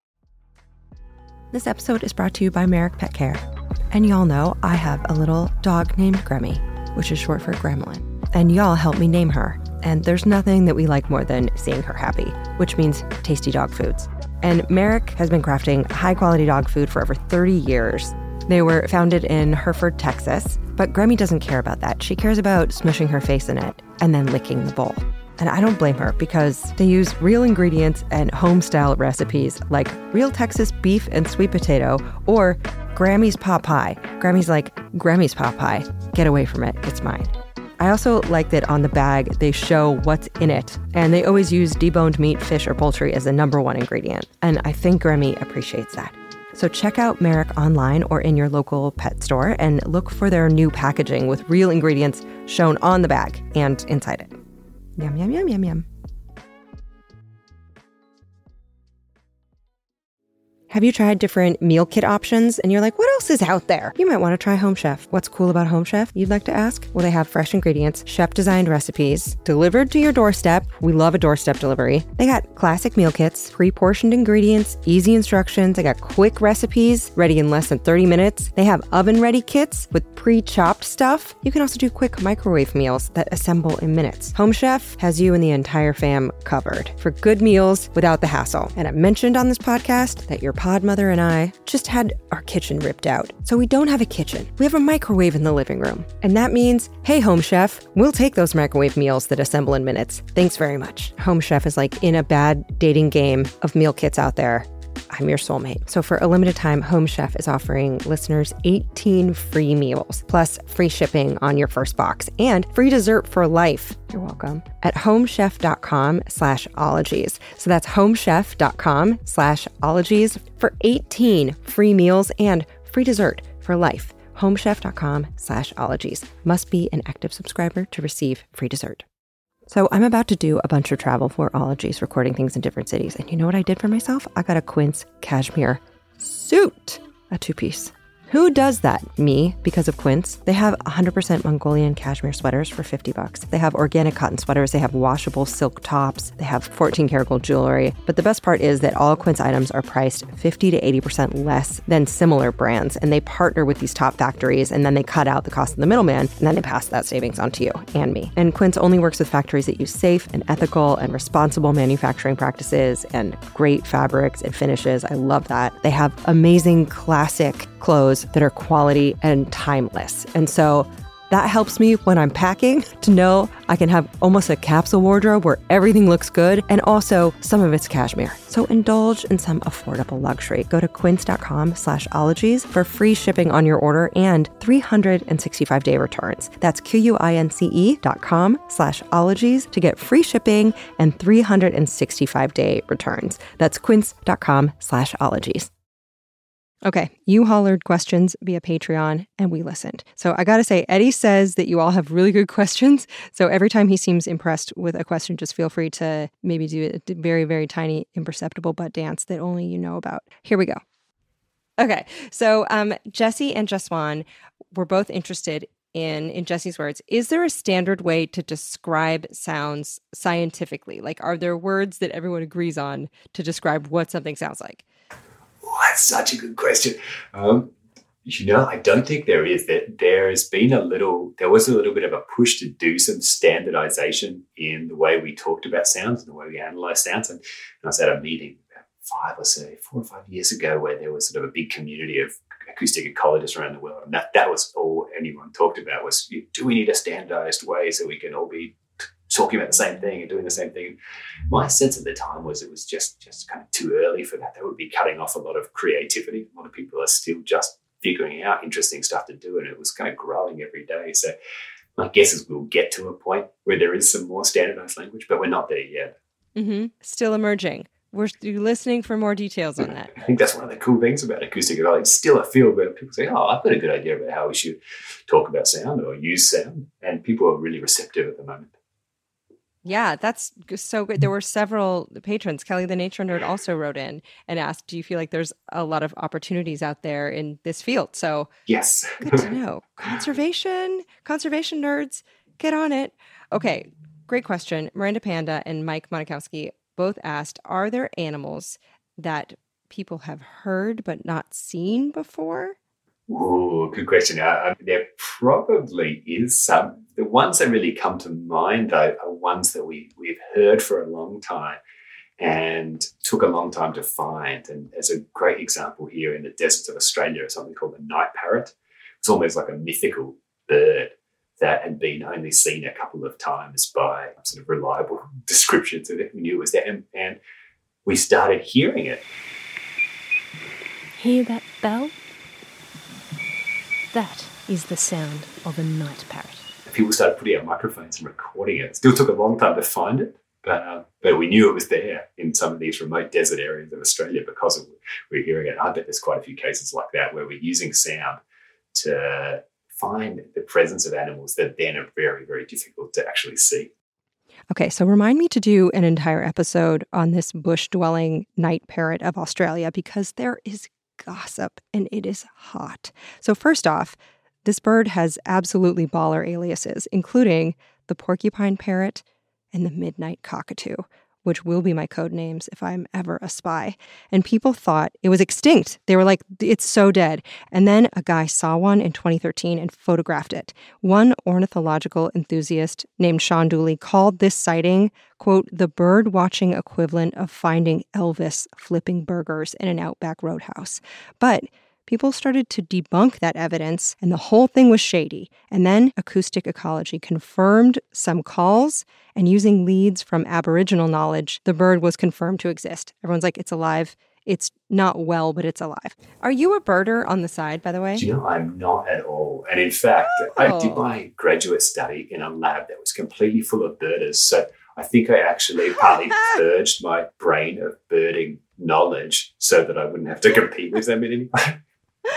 This episode is brought to you by Merrick Pet Care. And y'all know I have a little dog named Gremmy, which is short for Gremlin. And y'all helped me name her. And there's nothing that we like more than seeing her happy, which means tasty dog foods. And Merrick has been crafting high-quality dog food for over 30 years. They were founded in Hereford, Texas, but Gremmy doesn't care about that. She cares about smushing her face in it and then licking the bowl. And I don't blame her because they use real ingredients and home-style recipes like real Texas beef and sweet potato or Grammy's pot pie. Grammy's like, Grammy's pot pie. Get away from it. It's mine. I also like that on the bag, they show what's in it. And they always use deboned meat, fish, or poultry as the number one ingredient. And I think Grammy appreciates that. So check out Merrick online or in your local pet store and look for their new packaging with real ingredients shown on the bag and inside it. Yum, yum, yum, yum, yum. Have you tried different meal kit options and you're like, what else is out there? You might want to try Home Chef. What's cool about Home Chef, you'd like to ask? Well, they have fresh ingredients, chef-designed recipes, delivered to your doorstep. We love a doorstep delivery. They got classic meal kits, pre-portioned ingredients, easy instructions. They got quick recipes, ready in less than 30 minutes. They have oven-ready kits with pre-chopped stuff. You can also do quick microwave meals that assemble in minutes. Home Chef has you and the entire fam covered for good meals without the hassle. And I mentioned on this podcast that your Podmother and I just had our kitchen ripped out. So we don't have a kitchen. We have a microwave in the living room. And that means, hey, Home Chef, we'll take those microwave meals that assemble in minutes. Thanks very much. Home Chef is like in a bad dating game of meal kits out there. I'm your soulmate. So for a limited time, Home Chef is offering listeners 18 free meals, plus free shipping on your first box and free dessert for life. You're welcome. At homechef.com/ologies. So that's homechef.com/ologies for 18 free meals and free dessert for life homechef.com/ologies. Must be an active subscriber to receive free dessert. So I'm about to do a bunch of travel for Ologies, recording things in different cities. And you know what I did for myself? I got a Quince cashmere suit, a 2-piece. Who does that? Me, because of Quince. They have 100% Mongolian cashmere sweaters for $50. They have organic cotton sweaters. They have washable silk tops. They have 14-karat gold jewelry. But the best part is that all Quince items are priced 50 to 80% less than similar brands. And they partner with these top factories, and then they cut out the cost of the middleman, and then they pass that savings on to you and me. And Quince only works with factories that use safe and ethical and responsible manufacturing practices and great fabrics and finishes. I love that. They have amazing classic clothes that are quality and timeless. And so that helps me when I'm packing to know I can have almost a capsule wardrobe where everything looks good and also some of it's cashmere. So indulge in some affordable luxury. Go to quince.com/ologies for free shipping on your order and 365-day returns. That's QUINCE.com/ologies to get free shipping and 365-day returns. That's quince.com/ologies. Okay, you hollered questions via Patreon, and we listened. So I gotta say, Eddie says that you all have really good questions. So every time he seems impressed with a question, just feel free to maybe do a very, very tiny, imperceptible butt dance that only you know about. Here we go. Okay, so Jesse and Jaswan were both interested in Jesse's words, is there a standard way to describe sounds scientifically? Like, are there words that everyone agrees on to describe what something sounds like? Oh, that's such a good question. I don't think there is. There was a little bit of a push to do some standardization in the way we talked about sounds and the way we analyze sounds. And I was at a meeting about 4 or 5 years ago where there was sort of a big community of acoustic ecologists around the world. And that was all anyone talked about was, do we need a standardized way so we can all be talking about the same thing and doing the same thing? My sense at the time was it was just kind of too early for that. That would be cutting off a lot of creativity. A lot of people are still just figuring out interesting stuff to do, and it was kind of growing every day. So my guess is we'll get to a point where there is some more standardized language, but we're not there yet. Mm-hmm. Still emerging. We're listening for more details on that. I think that's one of the cool things about acoustic ecology. It's still a field where people say, oh, I've got a good idea about how we should talk about sound or use sound, and people are really receptive at the moment. Yeah, that's so good. There were several patrons. Kelly the Nature Nerd also wrote in and asked, do you feel like there's a lot of opportunities out there in this field? So yes. Good to know. Conservation nerds, get on it. Okay, great question. Miranda Panda and Mike Monikowski both asked, are there animals that people have heard but not seen before? Ooh, good question. There probably is some. The ones that really come to mind, though, are ones that we've heard for a long time and took a long time to find. And as a great example here in the deserts of Australia is something called the night parrot. It's almost like a mythical bird that had been only seen a couple of times by sort of reliable descriptions of it. We knew it was there, and we started hearing it. Hear that bell? That is the sound of a night parrot. People started putting out microphones and recording it. It still took a long time to find it, but we knew it was there in some of these remote desert areas of Australia because we're hearing it. I bet there's quite a few cases like that where we're using sound to find the presence of animals that then are very, very difficult to actually see. Okay, so remind me to do an entire episode on this bush-dwelling night parrot of Australia because there is gossip and it is hot. So first off, this bird has absolutely baller aliases, including the porcupine parrot and the midnight cockatoo, which will be my code names if I'm ever a spy. And people thought it was extinct. They were like, it's so dead. And then a guy saw one in 2013 and photographed it. One ornithological enthusiast named Sean Dooley called this sighting, quote, the bird-watching equivalent of finding Elvis flipping burgers in an Outback Roadhouse. But people started to debunk that evidence, and the whole thing was shady. And then Acoustic Ecology confirmed some calls, and using leads from Aboriginal knowledge, the bird was confirmed to exist. Everyone's like, it's alive. It's not well, but it's alive. Are you a birder on the side, by the way? Do you know, I'm not at all. And in fact, I did my graduate study in a lab that was completely full of birders. So I think I actually partly purged my brain of birding knowledge so that I wouldn't have to compete with them anymore.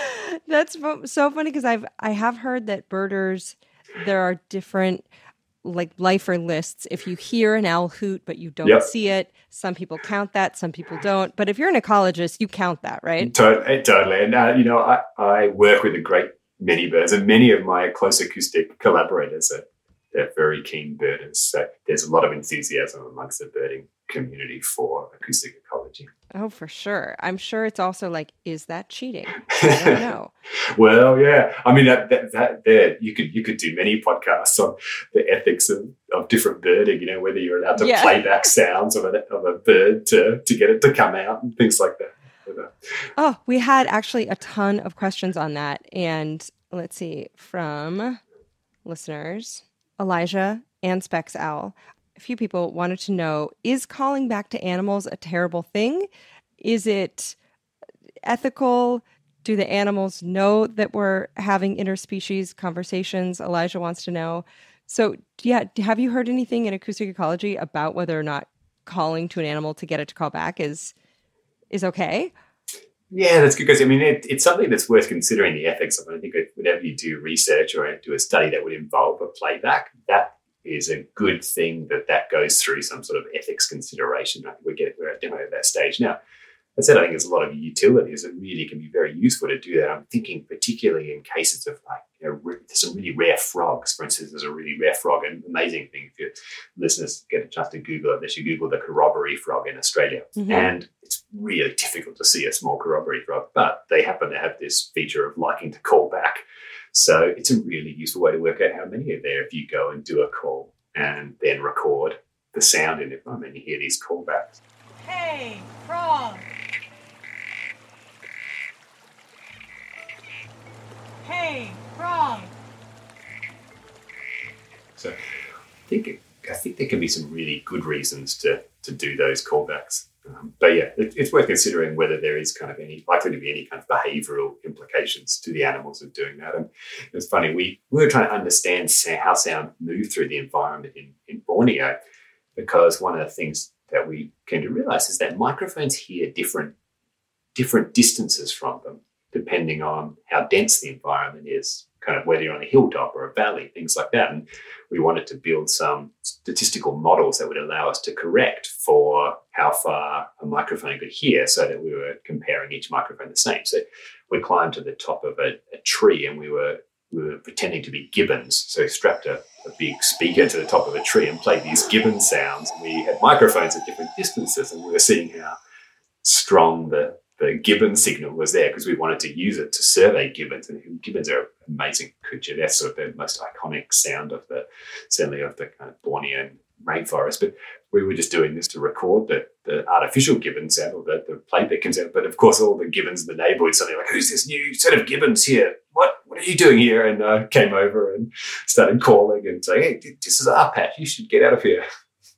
That's so funny because I have heard that birders, there are different like lifer lists. If you hear an owl hoot but you don't see it, some people count that, some people don't. But if you're an ecologist, you count that, right? Totally. And I work with a great many birds, and many of my close acoustic collaborators they're very keen birders. So there's a lot of enthusiasm amongst the birding community for acoustic ecology. Oh, for sure. I'm sure it's also like, is that cheating? I don't know. Well, yeah. I mean, that there you could do many podcasts on the ethics of different birding. You know, whether you're allowed to play back sounds of a bird to get it to come out and things like that. Oh, we had actually a ton of questions on that, and let's see from listeners. Elijah and Specs Owl. A few people wanted to know, is calling back to animals a terrible thing? Is it ethical? Do the animals know that we're having interspecies conversations? Elijah wants to know. So, yeah, have you heard anything in acoustic ecology about whether or not calling to an animal to get it to call back is okay? Yeah, that's good because, I mean, it's something that's worth considering the ethics of it. I think whenever you do research or do a study that would involve a playback, that is a good thing that goes through some sort of ethics consideration. I think we're at that stage now. I said I think there's a lot of utilities that really can be very useful to do that. I'm thinking particularly in cases of there's some really rare frogs. For instance, there's a really rare frog, an amazing thing. If your listeners get a chance to Google it, they should Google the corroboree frog in Australia. Mm-hmm. And it's really difficult to see a small corroboree frog, but they happen to have this feature of liking to call back. So it's a really useful way to work out how many are there if you go and do a call and then record the sound in it. I mean, you hear these callbacks. Hey, frog! Hey, frog! So I think there can be some really good reasons to do those callbacks. But yeah, it's worth considering whether there is likely to be any kind of behavioural implications to the animals of doing that. And it's funny, we were trying to understand how sound moved through the environment in Borneo, because one of the things that we came to realise is that microphones hear different distances from them, depending on how dense the environment is, kind of whether you're on a hilltop or a valley, things like that. And we wanted to build some statistical models that would allow us to correct for how far a microphone could hear so that we were comparing each microphone the same. So we climbed to the top of a tree and we were pretending to be gibbons. So strapped a big speaker to the top of a tree and played these gibbon sounds. And we had microphones at different distances and we were seeing how strong the gibbon signal was there because we wanted to use it to survey gibbons. And gibbons are an amazing creature. They're sort of the most iconic sound certainly of the kind of Bornean rainforest. But we were just doing this to record the artificial gibbon sound or the playback sound. But of course, all the gibbons in the neighbourhood suddenly like, who's this new set of gibbons here? What are you doing here? And came over and started calling and saying, hey, this is our patch. You should get out of here.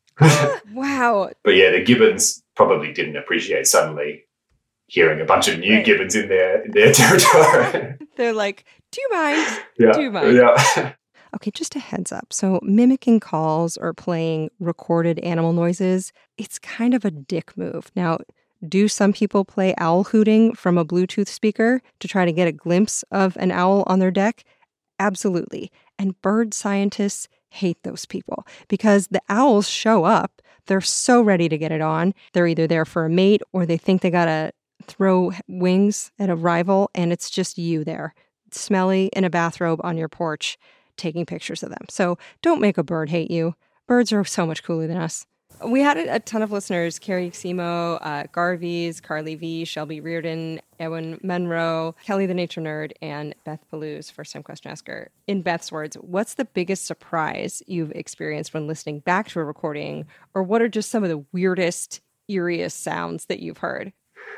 Wow. But yeah, the gibbons probably didn't appreciate suddenly hearing a bunch of new gibbons in their territory. They're like, do you mind? Yeah. Do you mind? Yeah. Okay, just a heads up. So mimicking calls or playing recorded animal noises, it's kind of a dick move. Now, do some people play owl hooting from a Bluetooth speaker to try to get a glimpse of an owl on their deck? Absolutely. And bird scientists hate those people because the owls show up. They're so ready to get it on. They're either there for a mate or they think they got to throw wings at a rival, and it's just you there, smelly in a bathrobe on your porch, taking pictures of them. So don't make a bird hate you. Birds are so much cooler than us. We had a ton of listeners: Carrie Ximo, Garvies, Carly V, Shelby Reardon, Ewan Monroe, Kelly the Nature Nerd, and Beth Palouse, first-time question asker. In Beth's words, what's the biggest surprise you've experienced when listening back to a recording, or what are just some of the weirdest, eeriest sounds that you've heard?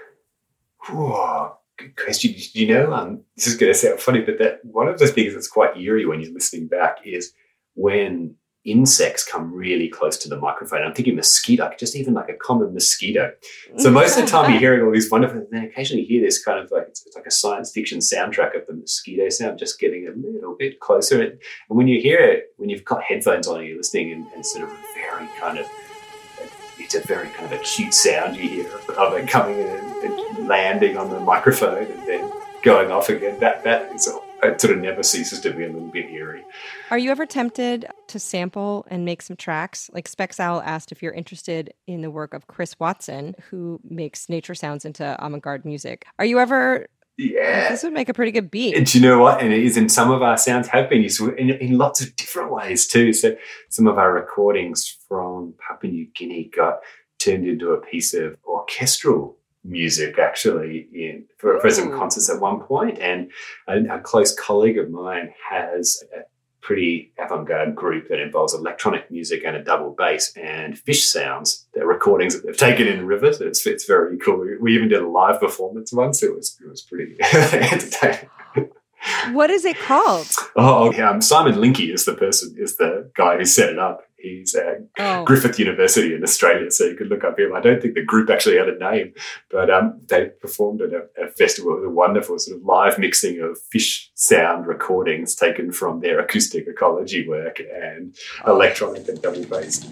Whoa, good question. You know, this is going to sound funny, but that one of the things that's quite eerie when you're listening back is when insects come really close to the microphone. I'm thinking mosquito, just even like a common mosquito. So most of the time you're hearing all these wonderful, and then occasionally you hear this kind of like, it's like a science fiction soundtrack of the mosquito sound just getting a little bit closer. And when you hear it, when you've got headphones on and you're listening and sort of very kind of, it's a very kind of acute sound you hear of it coming in and landing on the microphone and then going off again. That is, it sort of never ceases to be a little bit eerie. Are you ever tempted to sample and make some tracks? Like Specs Owl asked if you're interested in the work of Chris Watson, who makes nature sounds into avant-garde music. Are you ever... Yeah. This would make a pretty good beat. And do you know what? And it is, and some of our sounds have been used in lots of different ways too. So some of our recordings from Papua New Guinea got turned into a piece of orchestral music actually for some concerts at one point. And a close colleague of mine has a pretty avant-garde group that involves electronic music and a double bass and fish sounds. They're recordings that they've taken in rivers. It's very cool. We even did a live performance once. It was pretty entertaining. What is it called? Simon Linky is the guy who set it up. He's at Griffith University in Australia, so you could look up him. I don't think the group actually had a name, but they performed at a festival. It was a wonderful sort of live mixing of fish sound recordings taken from their acoustic ecology work and electronic and double bass.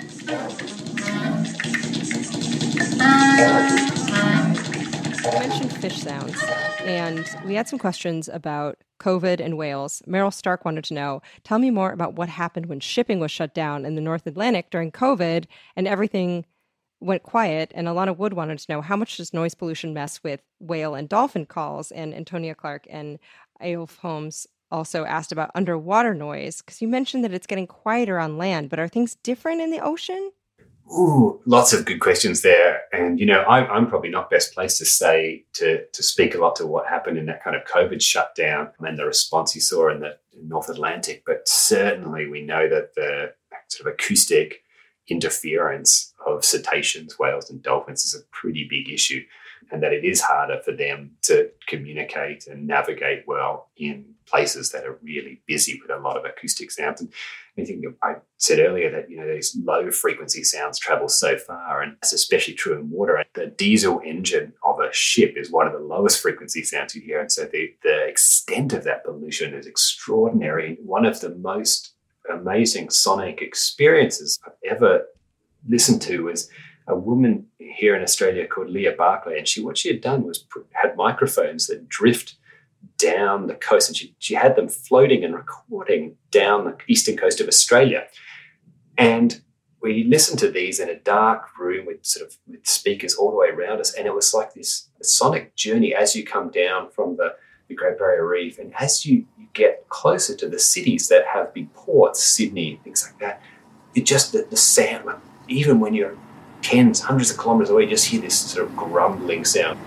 You mentioned fish sounds, and we had some questions about COVID and whales. Meryl Stark wanted to know, tell me more about what happened when shipping was shut down in the North Atlantic during COVID and everything went quiet. And Alana Wood wanted to know, how much does noise pollution mess with whale and dolphin calls? And Antonia Clark and Aof Holmes also asked about underwater noise, because you mentioned that it's getting quieter on land, but are things different in the ocean? Ooh, lots of good questions there. And, I'm probably not best placed to speak a lot to what happened in that kind of COVID shutdown and the response you saw in the North Atlantic. But certainly we know that the sort of acoustic interference of cetaceans, whales and dolphins is a pretty big issue, and that it is harder for them to communicate and navigate well in places that are really busy with a lot of acoustic sounds. And I think I said earlier that, these low frequency sounds travel so far, and that's especially true in water. The diesel engine of a ship is one of the lowest frequency sounds you hear. And so the extent of that pollution is extraordinary. One of the most amazing sonic experiences I've ever listened to was a woman here in Australia called Leah Barclay, and what she had done was had microphones that drift down the coast, and she had them floating and recording down the eastern coast of Australia. And we listened to these in a dark room with speakers all the way around us, and it was like this sonic journey as you come down from the Great Barrier Reef, and as you get closer to the cities that have big ports, Sydney, things like that, it just the sound, like, even when you're tens, hundreds of kilometres away, you just hear this sort of grumbling sound.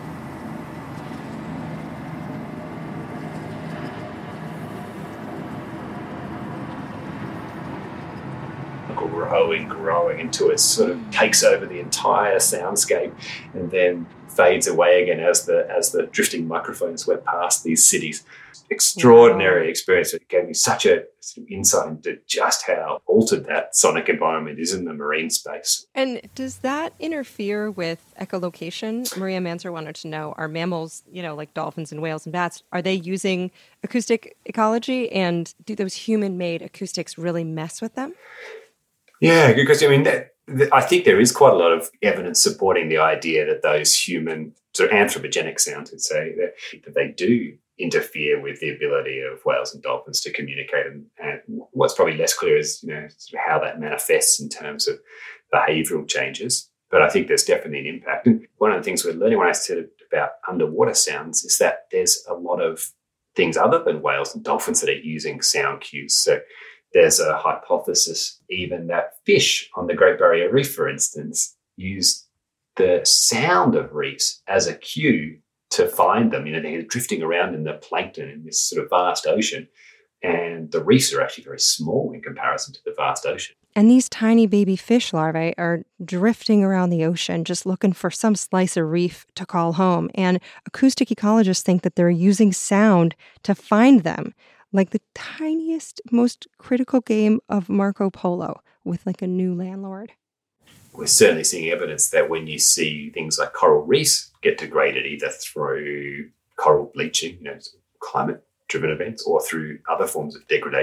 Growing until it sort of takes over the entire soundscape and then fades away again as the drifting microphones went past these cities. Extraordinary experience. It gave me such a sort of insight into just how altered that sonic environment is in the marine space. And does that interfere with echolocation? Maria Manser wanted to know, are mammals, like dolphins and whales and bats, are they using acoustic ecology? And do those human-made acoustics really mess with them? Yeah, good question. I think there is quite a lot of evidence supporting the idea that those human sort of anthropogenic sounds would say that they do interfere with the ability of whales and dolphins to communicate. And what's probably less clear is, sort of how that manifests in terms of behavioural changes. But I think there's definitely an impact. And one of the things we're learning when I said about underwater sounds is that there's a lot of things other than whales and dolphins that are using sound cues. So there's a hypothesis even that fish on the Great Barrier Reef, for instance, use the sound of reefs as a cue to find them. They're drifting around in the plankton in this sort of vast ocean, and the reefs are actually very small in comparison to the vast ocean. And these tiny baby fish larvae are drifting around the ocean just looking for some slice of reef to call home. And acoustic ecologists think that they're using sound to find them, like the tiniest, most critical game of Marco Polo with like a new landlord. We're certainly seeing evidence that when you see things like coral reefs get degraded either through coral bleaching, climate-driven events, or through other forms of degradation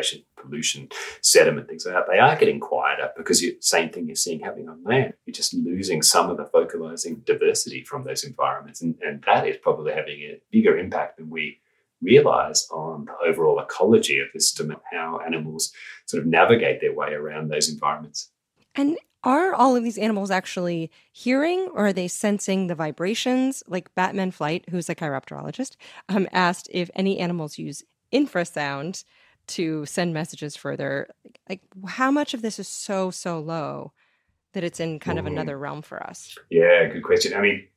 pollution, sediment, things like that, they are getting quieter because same thing you're seeing happening on land. You're just losing some of the vocalizing diversity from those environments. And that is probably having a bigger impact than we realize on the overall ecology of the system, how animals sort of navigate their way around those environments. And are all of these animals actually hearing, or are they sensing the vibrations? Like Batman Flight, who's a chiropterologist, asked if any animals use infrasound to send messages further. Like, how much of this is so low that it's in kind of another realm for us? Yeah, good question. I mean,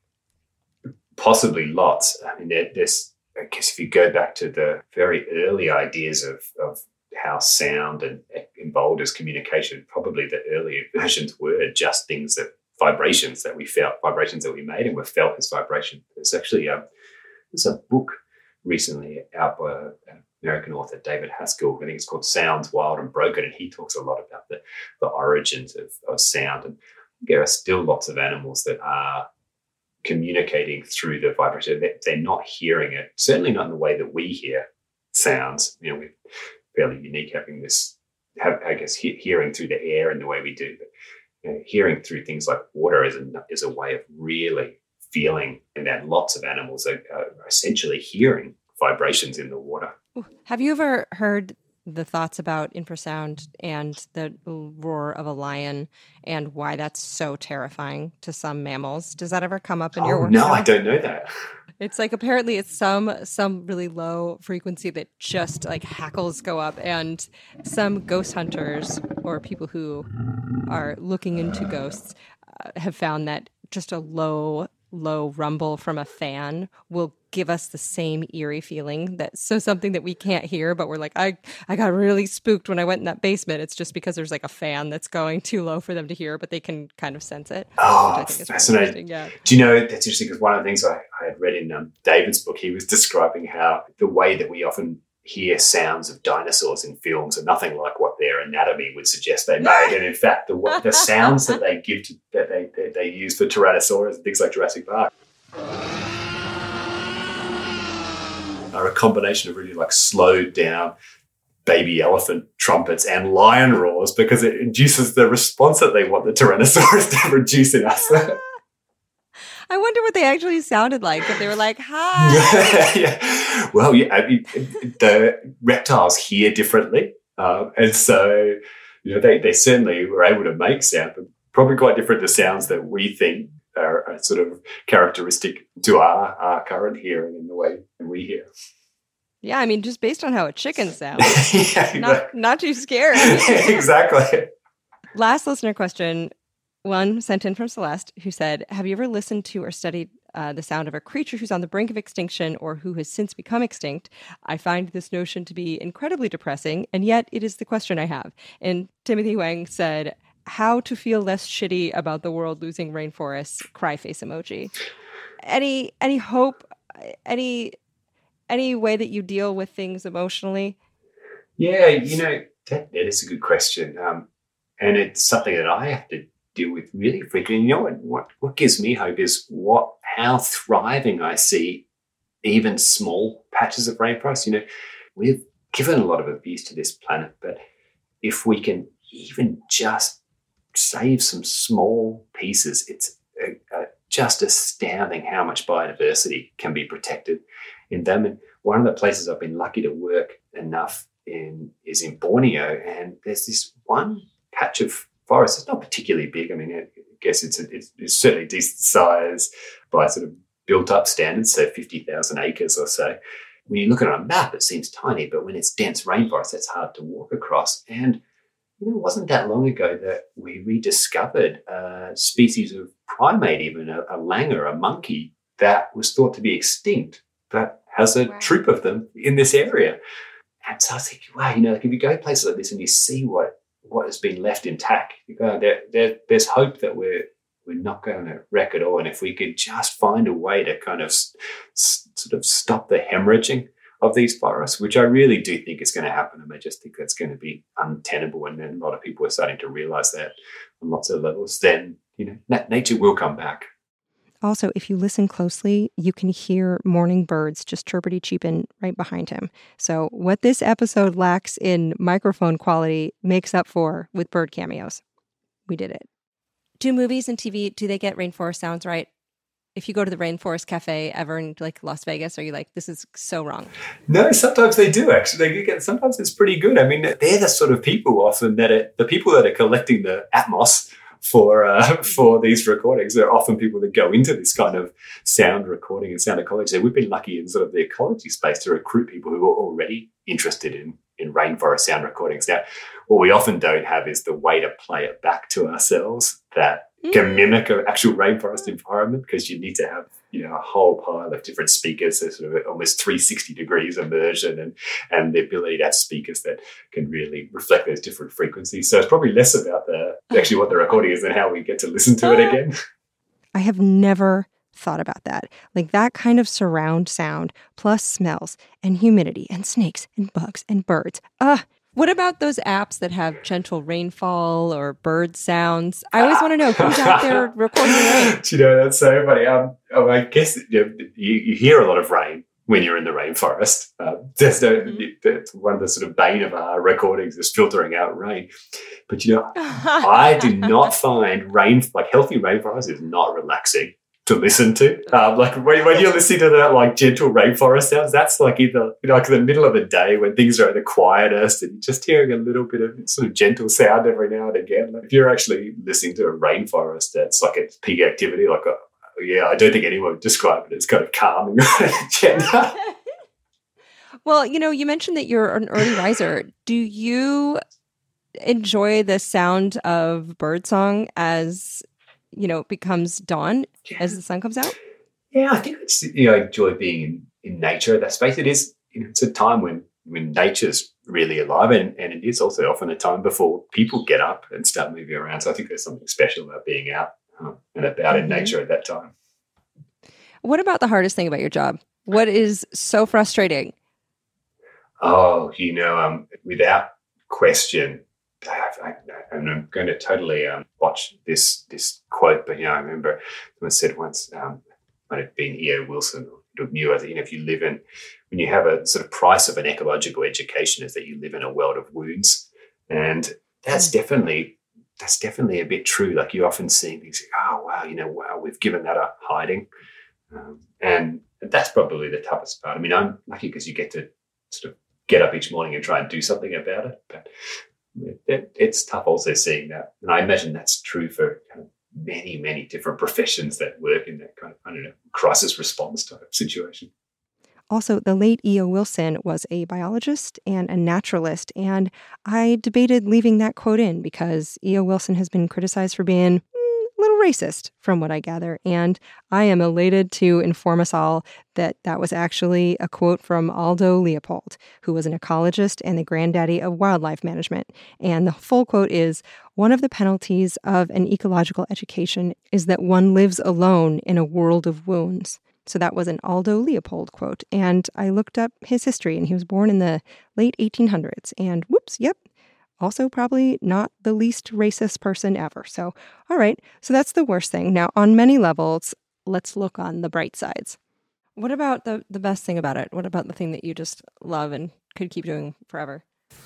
possibly lots. I mean, there's, I guess if you go back to the very early ideas of how sound and involved as communication, probably the earlier versions were just things that vibrations that we felt, vibrations that we made and were felt as vibration. There's actually there's a book recently out by an American author, David Haskell. I think it's called Sounds Wild and Broken, and he talks a lot about the origins of sound. And there are still lots of animals that are communicating through the vibration. They're not hearing it, certainly not in the way that we hear sounds. You know, we're fairly unique having this, I guess, hearing through the air in the way we do. But you know, hearing through things like water is a way of really feeling, and that lots of animals are essentially hearing vibrations in the water. Have you ever heard the thoughts about infrasound and the roar of a lion and why that's so terrifying to some mammals? Does that ever come up in your work? No, I don't know that. It's like apparently it's some really low frequency that just like hackles go up, and some ghost hunters or people who are looking into ghosts have found that just a low rumble from a fan will give us the same eerie feeling. Something that we can't hear, but we're like, I got really spooked when I went in that basement. It's just because there's like a fan that's going too low for them to hear, but they can kind of sense it. Oh, fascinating. Yeah. Do you know, that's interesting because one of the things I had read in David's book, he was describing how the way that we often hear sounds of dinosaurs in films are nothing like what their anatomy would suggest they made. And in fact, the sounds that they give that they use for Tyrannosaurus and things like Jurassic Park are a combination of really like slowed down baby elephant trumpets and lion roars, because it induces the response that they want the Tyrannosaurus to produce in us. I wonder what they actually sounded like, if they were like, hi. Yeah. Well, yeah, I mean, the reptiles hear differently. And so, you know, they certainly were able to make sound, but probably quite different to sounds that we think are sort of characteristic to our current hearing in the way we hear. Yeah, I mean, just based on how a chicken sounds. Yeah, not too scary. Exactly. Last listener question. One sent in from Celeste, who said, have you ever listened to or studied the sound of a creature who's on the brink of extinction or who has since become extinct? I find this notion to be incredibly depressing, and yet it is the question I have. And Timothy Wang said, how to feel less shitty about the world losing rainforests, cry face emoji. Any hope, any way that you deal with things emotionally? Yeah, you know, that is a good question. And it's something that I have to deal with really frequently. You know what gives me hope is how thriving I see even small patches of rainforest. You know, we've given a lot of abuse to this planet, but if we can even just save some small pieces, it's just astounding how much biodiversity can be protected in them. And one of the places I've been lucky to work enough in is in Borneo, and there's this one patch of forest. It's not particularly big. I mean, I guess it's certainly decent size by sort of built-up standards, so 50,000 acres or so. When you look at it on a map, it seems tiny, but when it's dense rainforest, it's hard to walk across. And you know, it wasn't that long ago that we rediscovered a species of primate, even a langur, a monkey, that was thought to be extinct, but has a troop of them in this area. And so I was thinking, wow, you know, like if you go to places like this and you see what has been left intact, you go, there's hope that we're not going to wreck it all. And if we could just find a way to kind of sort of stop the hemorrhaging of these forests, which I really do think is going to happen. And I just think that's going to be untenable. And then a lot of people are starting to realize that on lots of levels. Then, you know, nature will come back. Also, if you listen closely, you can hear morning birds just chirpity-cheeping right behind him. So what this episode lacks in microphone quality makes up for with bird cameos. We did it. Do movies and TV, do they get rainforest sounds right? If you go to the Rainforest Cafe ever in like Las Vegas, are you like, this is so wrong? No, sometimes they do actually. Sometimes it's pretty good. I mean, they're the sort of people often the people that are collecting the Atmos for these recordings. They're often people that go into this kind of sound recording and sound ecology. So we've been lucky in sort of the ecology space to recruit people who are already interested in rainforest sound recordings. Now, what we often don't have is the way to play it back to ourselves that can mimic an actual rainforest environment, because you need to have a whole pile of different speakers, so sort of almost 360 degrees immersion, and the ability to have speakers that can really reflect those different frequencies. So it's probably less about actually what the recording is than how we get to listen to it again. I have never thought about that. Like that kind of surround sound plus smells and humidity and snakes and bugs and birds. What about those apps that have gentle rainfall or bird sounds? I always want to know who's out there recording the rain. That's so funny. I guess you hear a lot of rain when you're in the rainforest. That's one of the sort of bane of our recordings is filtering out rain. But I do not find healthy rainforest is not relaxing to listen to. Like when you're listening to that like gentle rainforest sounds, that's like either like in the middle of the day when things are at the quietest and you're just hearing a little bit of sort of gentle sound every now and again. Like if you're actually listening to a rainforest that's like at peak activity, I don't think anyone would describe it as kind of calming agenda. Well, you mentioned that you're an early riser. Do you enjoy the sound of birdsong as it becomes dawn as the sun comes out? Yeah, I think it's, I enjoy being in nature at that space. It is, it's a time when nature's really alive, and it is also often a time before people get up and start moving around. So I think there's something special about being out and about in nature at that time. What about the hardest thing about your job? What is so frustrating? Oh, without question, I'm going to totally watch this quote, but I remember someone said once, might have been E.O. Wilson or Muir, that if you live in, when you have a sort of price of an ecological education is that you live in a world of wounds, and that's definitely a bit true. Like you often see things, wow, we've given that a hiding, and that's probably the toughest part. I mean, I'm lucky because you get to sort of get up each morning and try and do something about it, but it's tough also seeing that. And I imagine that's true for kind of many, many different professions that work in that kind of, crisis response type situation. Also, the late E.O. Wilson was a biologist and a naturalist, and I debated leaving that quote in because E.O. Wilson has been criticized for being a little racist, from what I gather, and I am elated to inform us all that was actually a quote from Aldo Leopold, who was an ecologist and the granddaddy of wildlife management. And the full quote is, "One of the penalties of an ecological education is that one lives alone in a world of wounds." So that was an Aldo Leopold quote. And I looked up his history, and he was born in the late 1800s. And also probably not the least racist person ever. So, all right. So that's the worst thing. Now, on many levels, let's look on the bright sides. What about the best thing about it? What about the thing that you just love and could keep doing forever?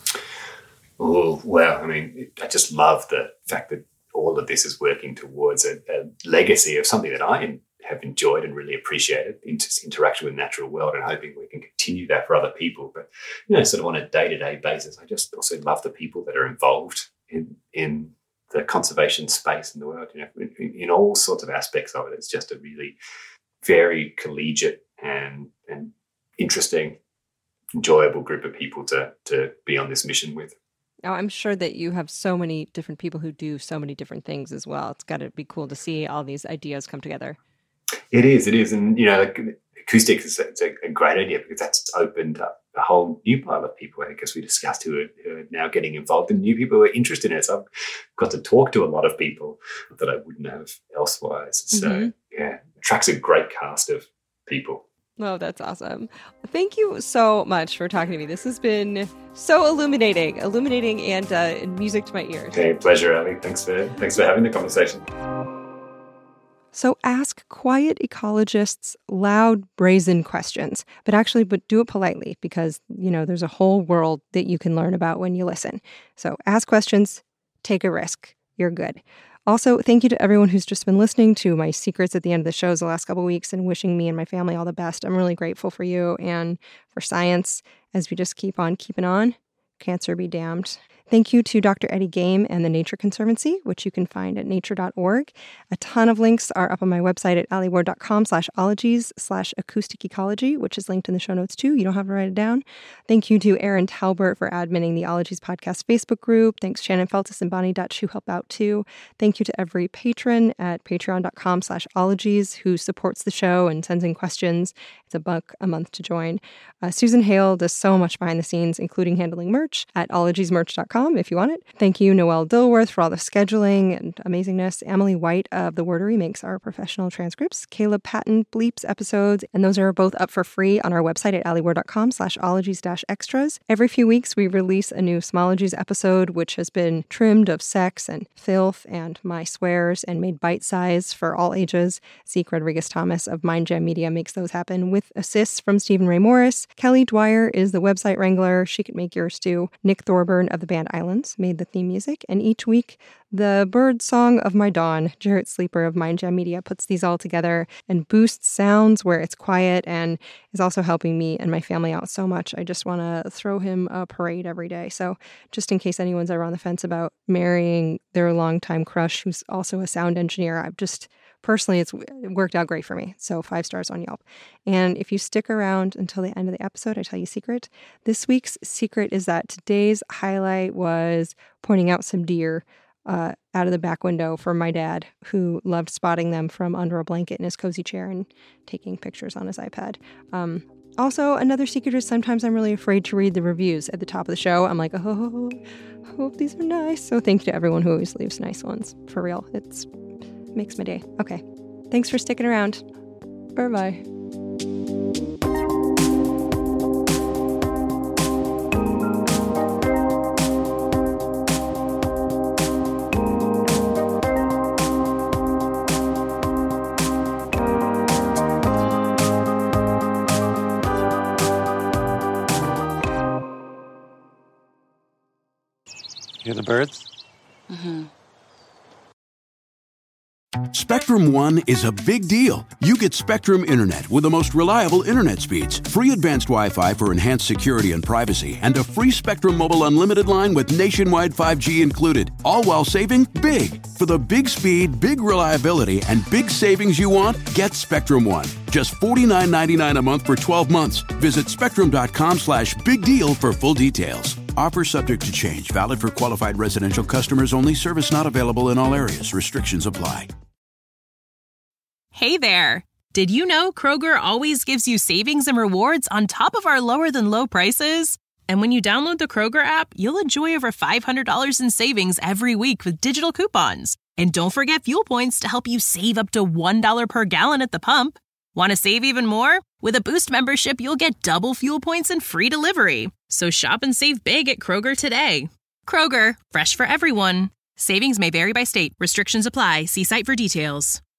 Oh, well, I mean, I just love the fact that all of this is working towards a legacy of something that I have enjoyed and really appreciated, interaction with the natural world, and hoping we can continue that for other people. But, sort of on a day-to-day basis, I just also love the people that are involved in the conservation space in the world, in all sorts of aspects of it. It's just a really very collegiate and interesting, enjoyable group of people to be on this mission with. Now, I'm sure that you have so many different people who do so many different things as well. It's got to be cool to see all these ideas come together. It is. And, acoustics is a great idea because that's opened up a whole new pile of people, I think, as we discussed, who are now getting involved, and new people who are interested in it. So I've got to talk to a lot of people that I wouldn't have elsewise. So, it attracts a great cast of people. Oh, that's awesome. Thank you so much for talking to me. This has been so illuminating and music to my ears. Okay, pleasure, Ali. Thanks for having the conversation. So ask quiet ecologists loud, brazen questions, but do it politely because, there's a whole world that you can learn about when you listen. So ask questions, take a risk. You're good. Also, thank you to everyone who's just been listening to my secrets at the end of the shows the last couple of weeks and wishing me and my family all the best. I'm really grateful for you and for science as we just keep on keeping on. Cancer be damned. Thank you to Dr. Eddie Game and the Nature Conservancy, which you can find at nature.org. A ton of links are up on my website at alieward.com/ologies/acoustic ecology, which is linked in the show notes too. You don't have to write it down. Thank you to Aaron Talbert for adminning the Ologies Podcast Facebook group. Thanks Shannon Feltus and Bonnie Dutch who help out too. Thank you to every patron at patreon.com/ologies who supports the show and sends in questions. It's $1 a month to join. Susan Hale does so much behind the scenes, including handling merch at ologiesmerch.com if you want it. Thank you, Noelle Dilworth, for all the scheduling and amazingness. Emily White of The Wordery makes our professional transcripts. Caleb Patton bleeps episodes, and those are both up for free on our website at alieward.com/ologies-extras. Every few weeks, we release a new Smologies episode, which has been trimmed of sex and filth and my swears and made bite-size for all ages. Zeke Rodriguez-Thomas of Mind Jam Media makes those happen with assists from Stephen Ray Morris. Kelly Dwyer is the website wrangler. She could make yours too. Nick Thorburn of the band Islands made the theme music. And each week, the bird song of my dawn, Jarrett Sleeper of Mind Jam Media, puts these all together and boosts sounds where it's quiet and is also helping me and my family out so much. I just want to throw him a parade every day. So just in case anyone's ever on the fence about marrying their longtime crush, who's also a sound engineer, personally, it's worked out great for me. So 5 stars on Yelp. And if you stick around until the end of the episode, I tell you a secret. This week's secret is that today's highlight was pointing out some deer out of the back window for my dad, who loved spotting them from under a blanket in his cozy chair and taking pictures on his iPad. Also, another secret is sometimes I'm really afraid to read the reviews at the top of the show. I'm like, oh, I hope these are nice. So thank you to everyone who always leaves nice ones. For real. It's makes my day. Okay. Thanks for sticking around. Bye-bye. Hear the birds? Mm-hmm. Spectrum One is a big deal. You get Spectrum Internet with the most reliable internet speeds, free advanced Wi-Fi for enhanced security and privacy, and a free Spectrum Mobile Unlimited line with nationwide 5G included, all while saving big. For the big speed, big reliability, and big savings you want, get Spectrum One. Just $49.99 a month for 12 months. Visit spectrum.com/big deal for full details. Offer subject to change. Valid for qualified residential customers only. Service not available in all areas. Restrictions apply. Hey there! Did you know Kroger always gives you savings and rewards on top of our lower-than-low prices? And when you download the Kroger app, you'll enjoy over $500 in savings every week with digital coupons. And don't forget fuel points to help you save up to $1 per gallon at the pump. Want to save even more? With a Boost membership, you'll get double fuel points and free delivery. So shop and save big at Kroger today. Kroger, fresh for everyone. Savings may vary by state. Restrictions apply. See site for details.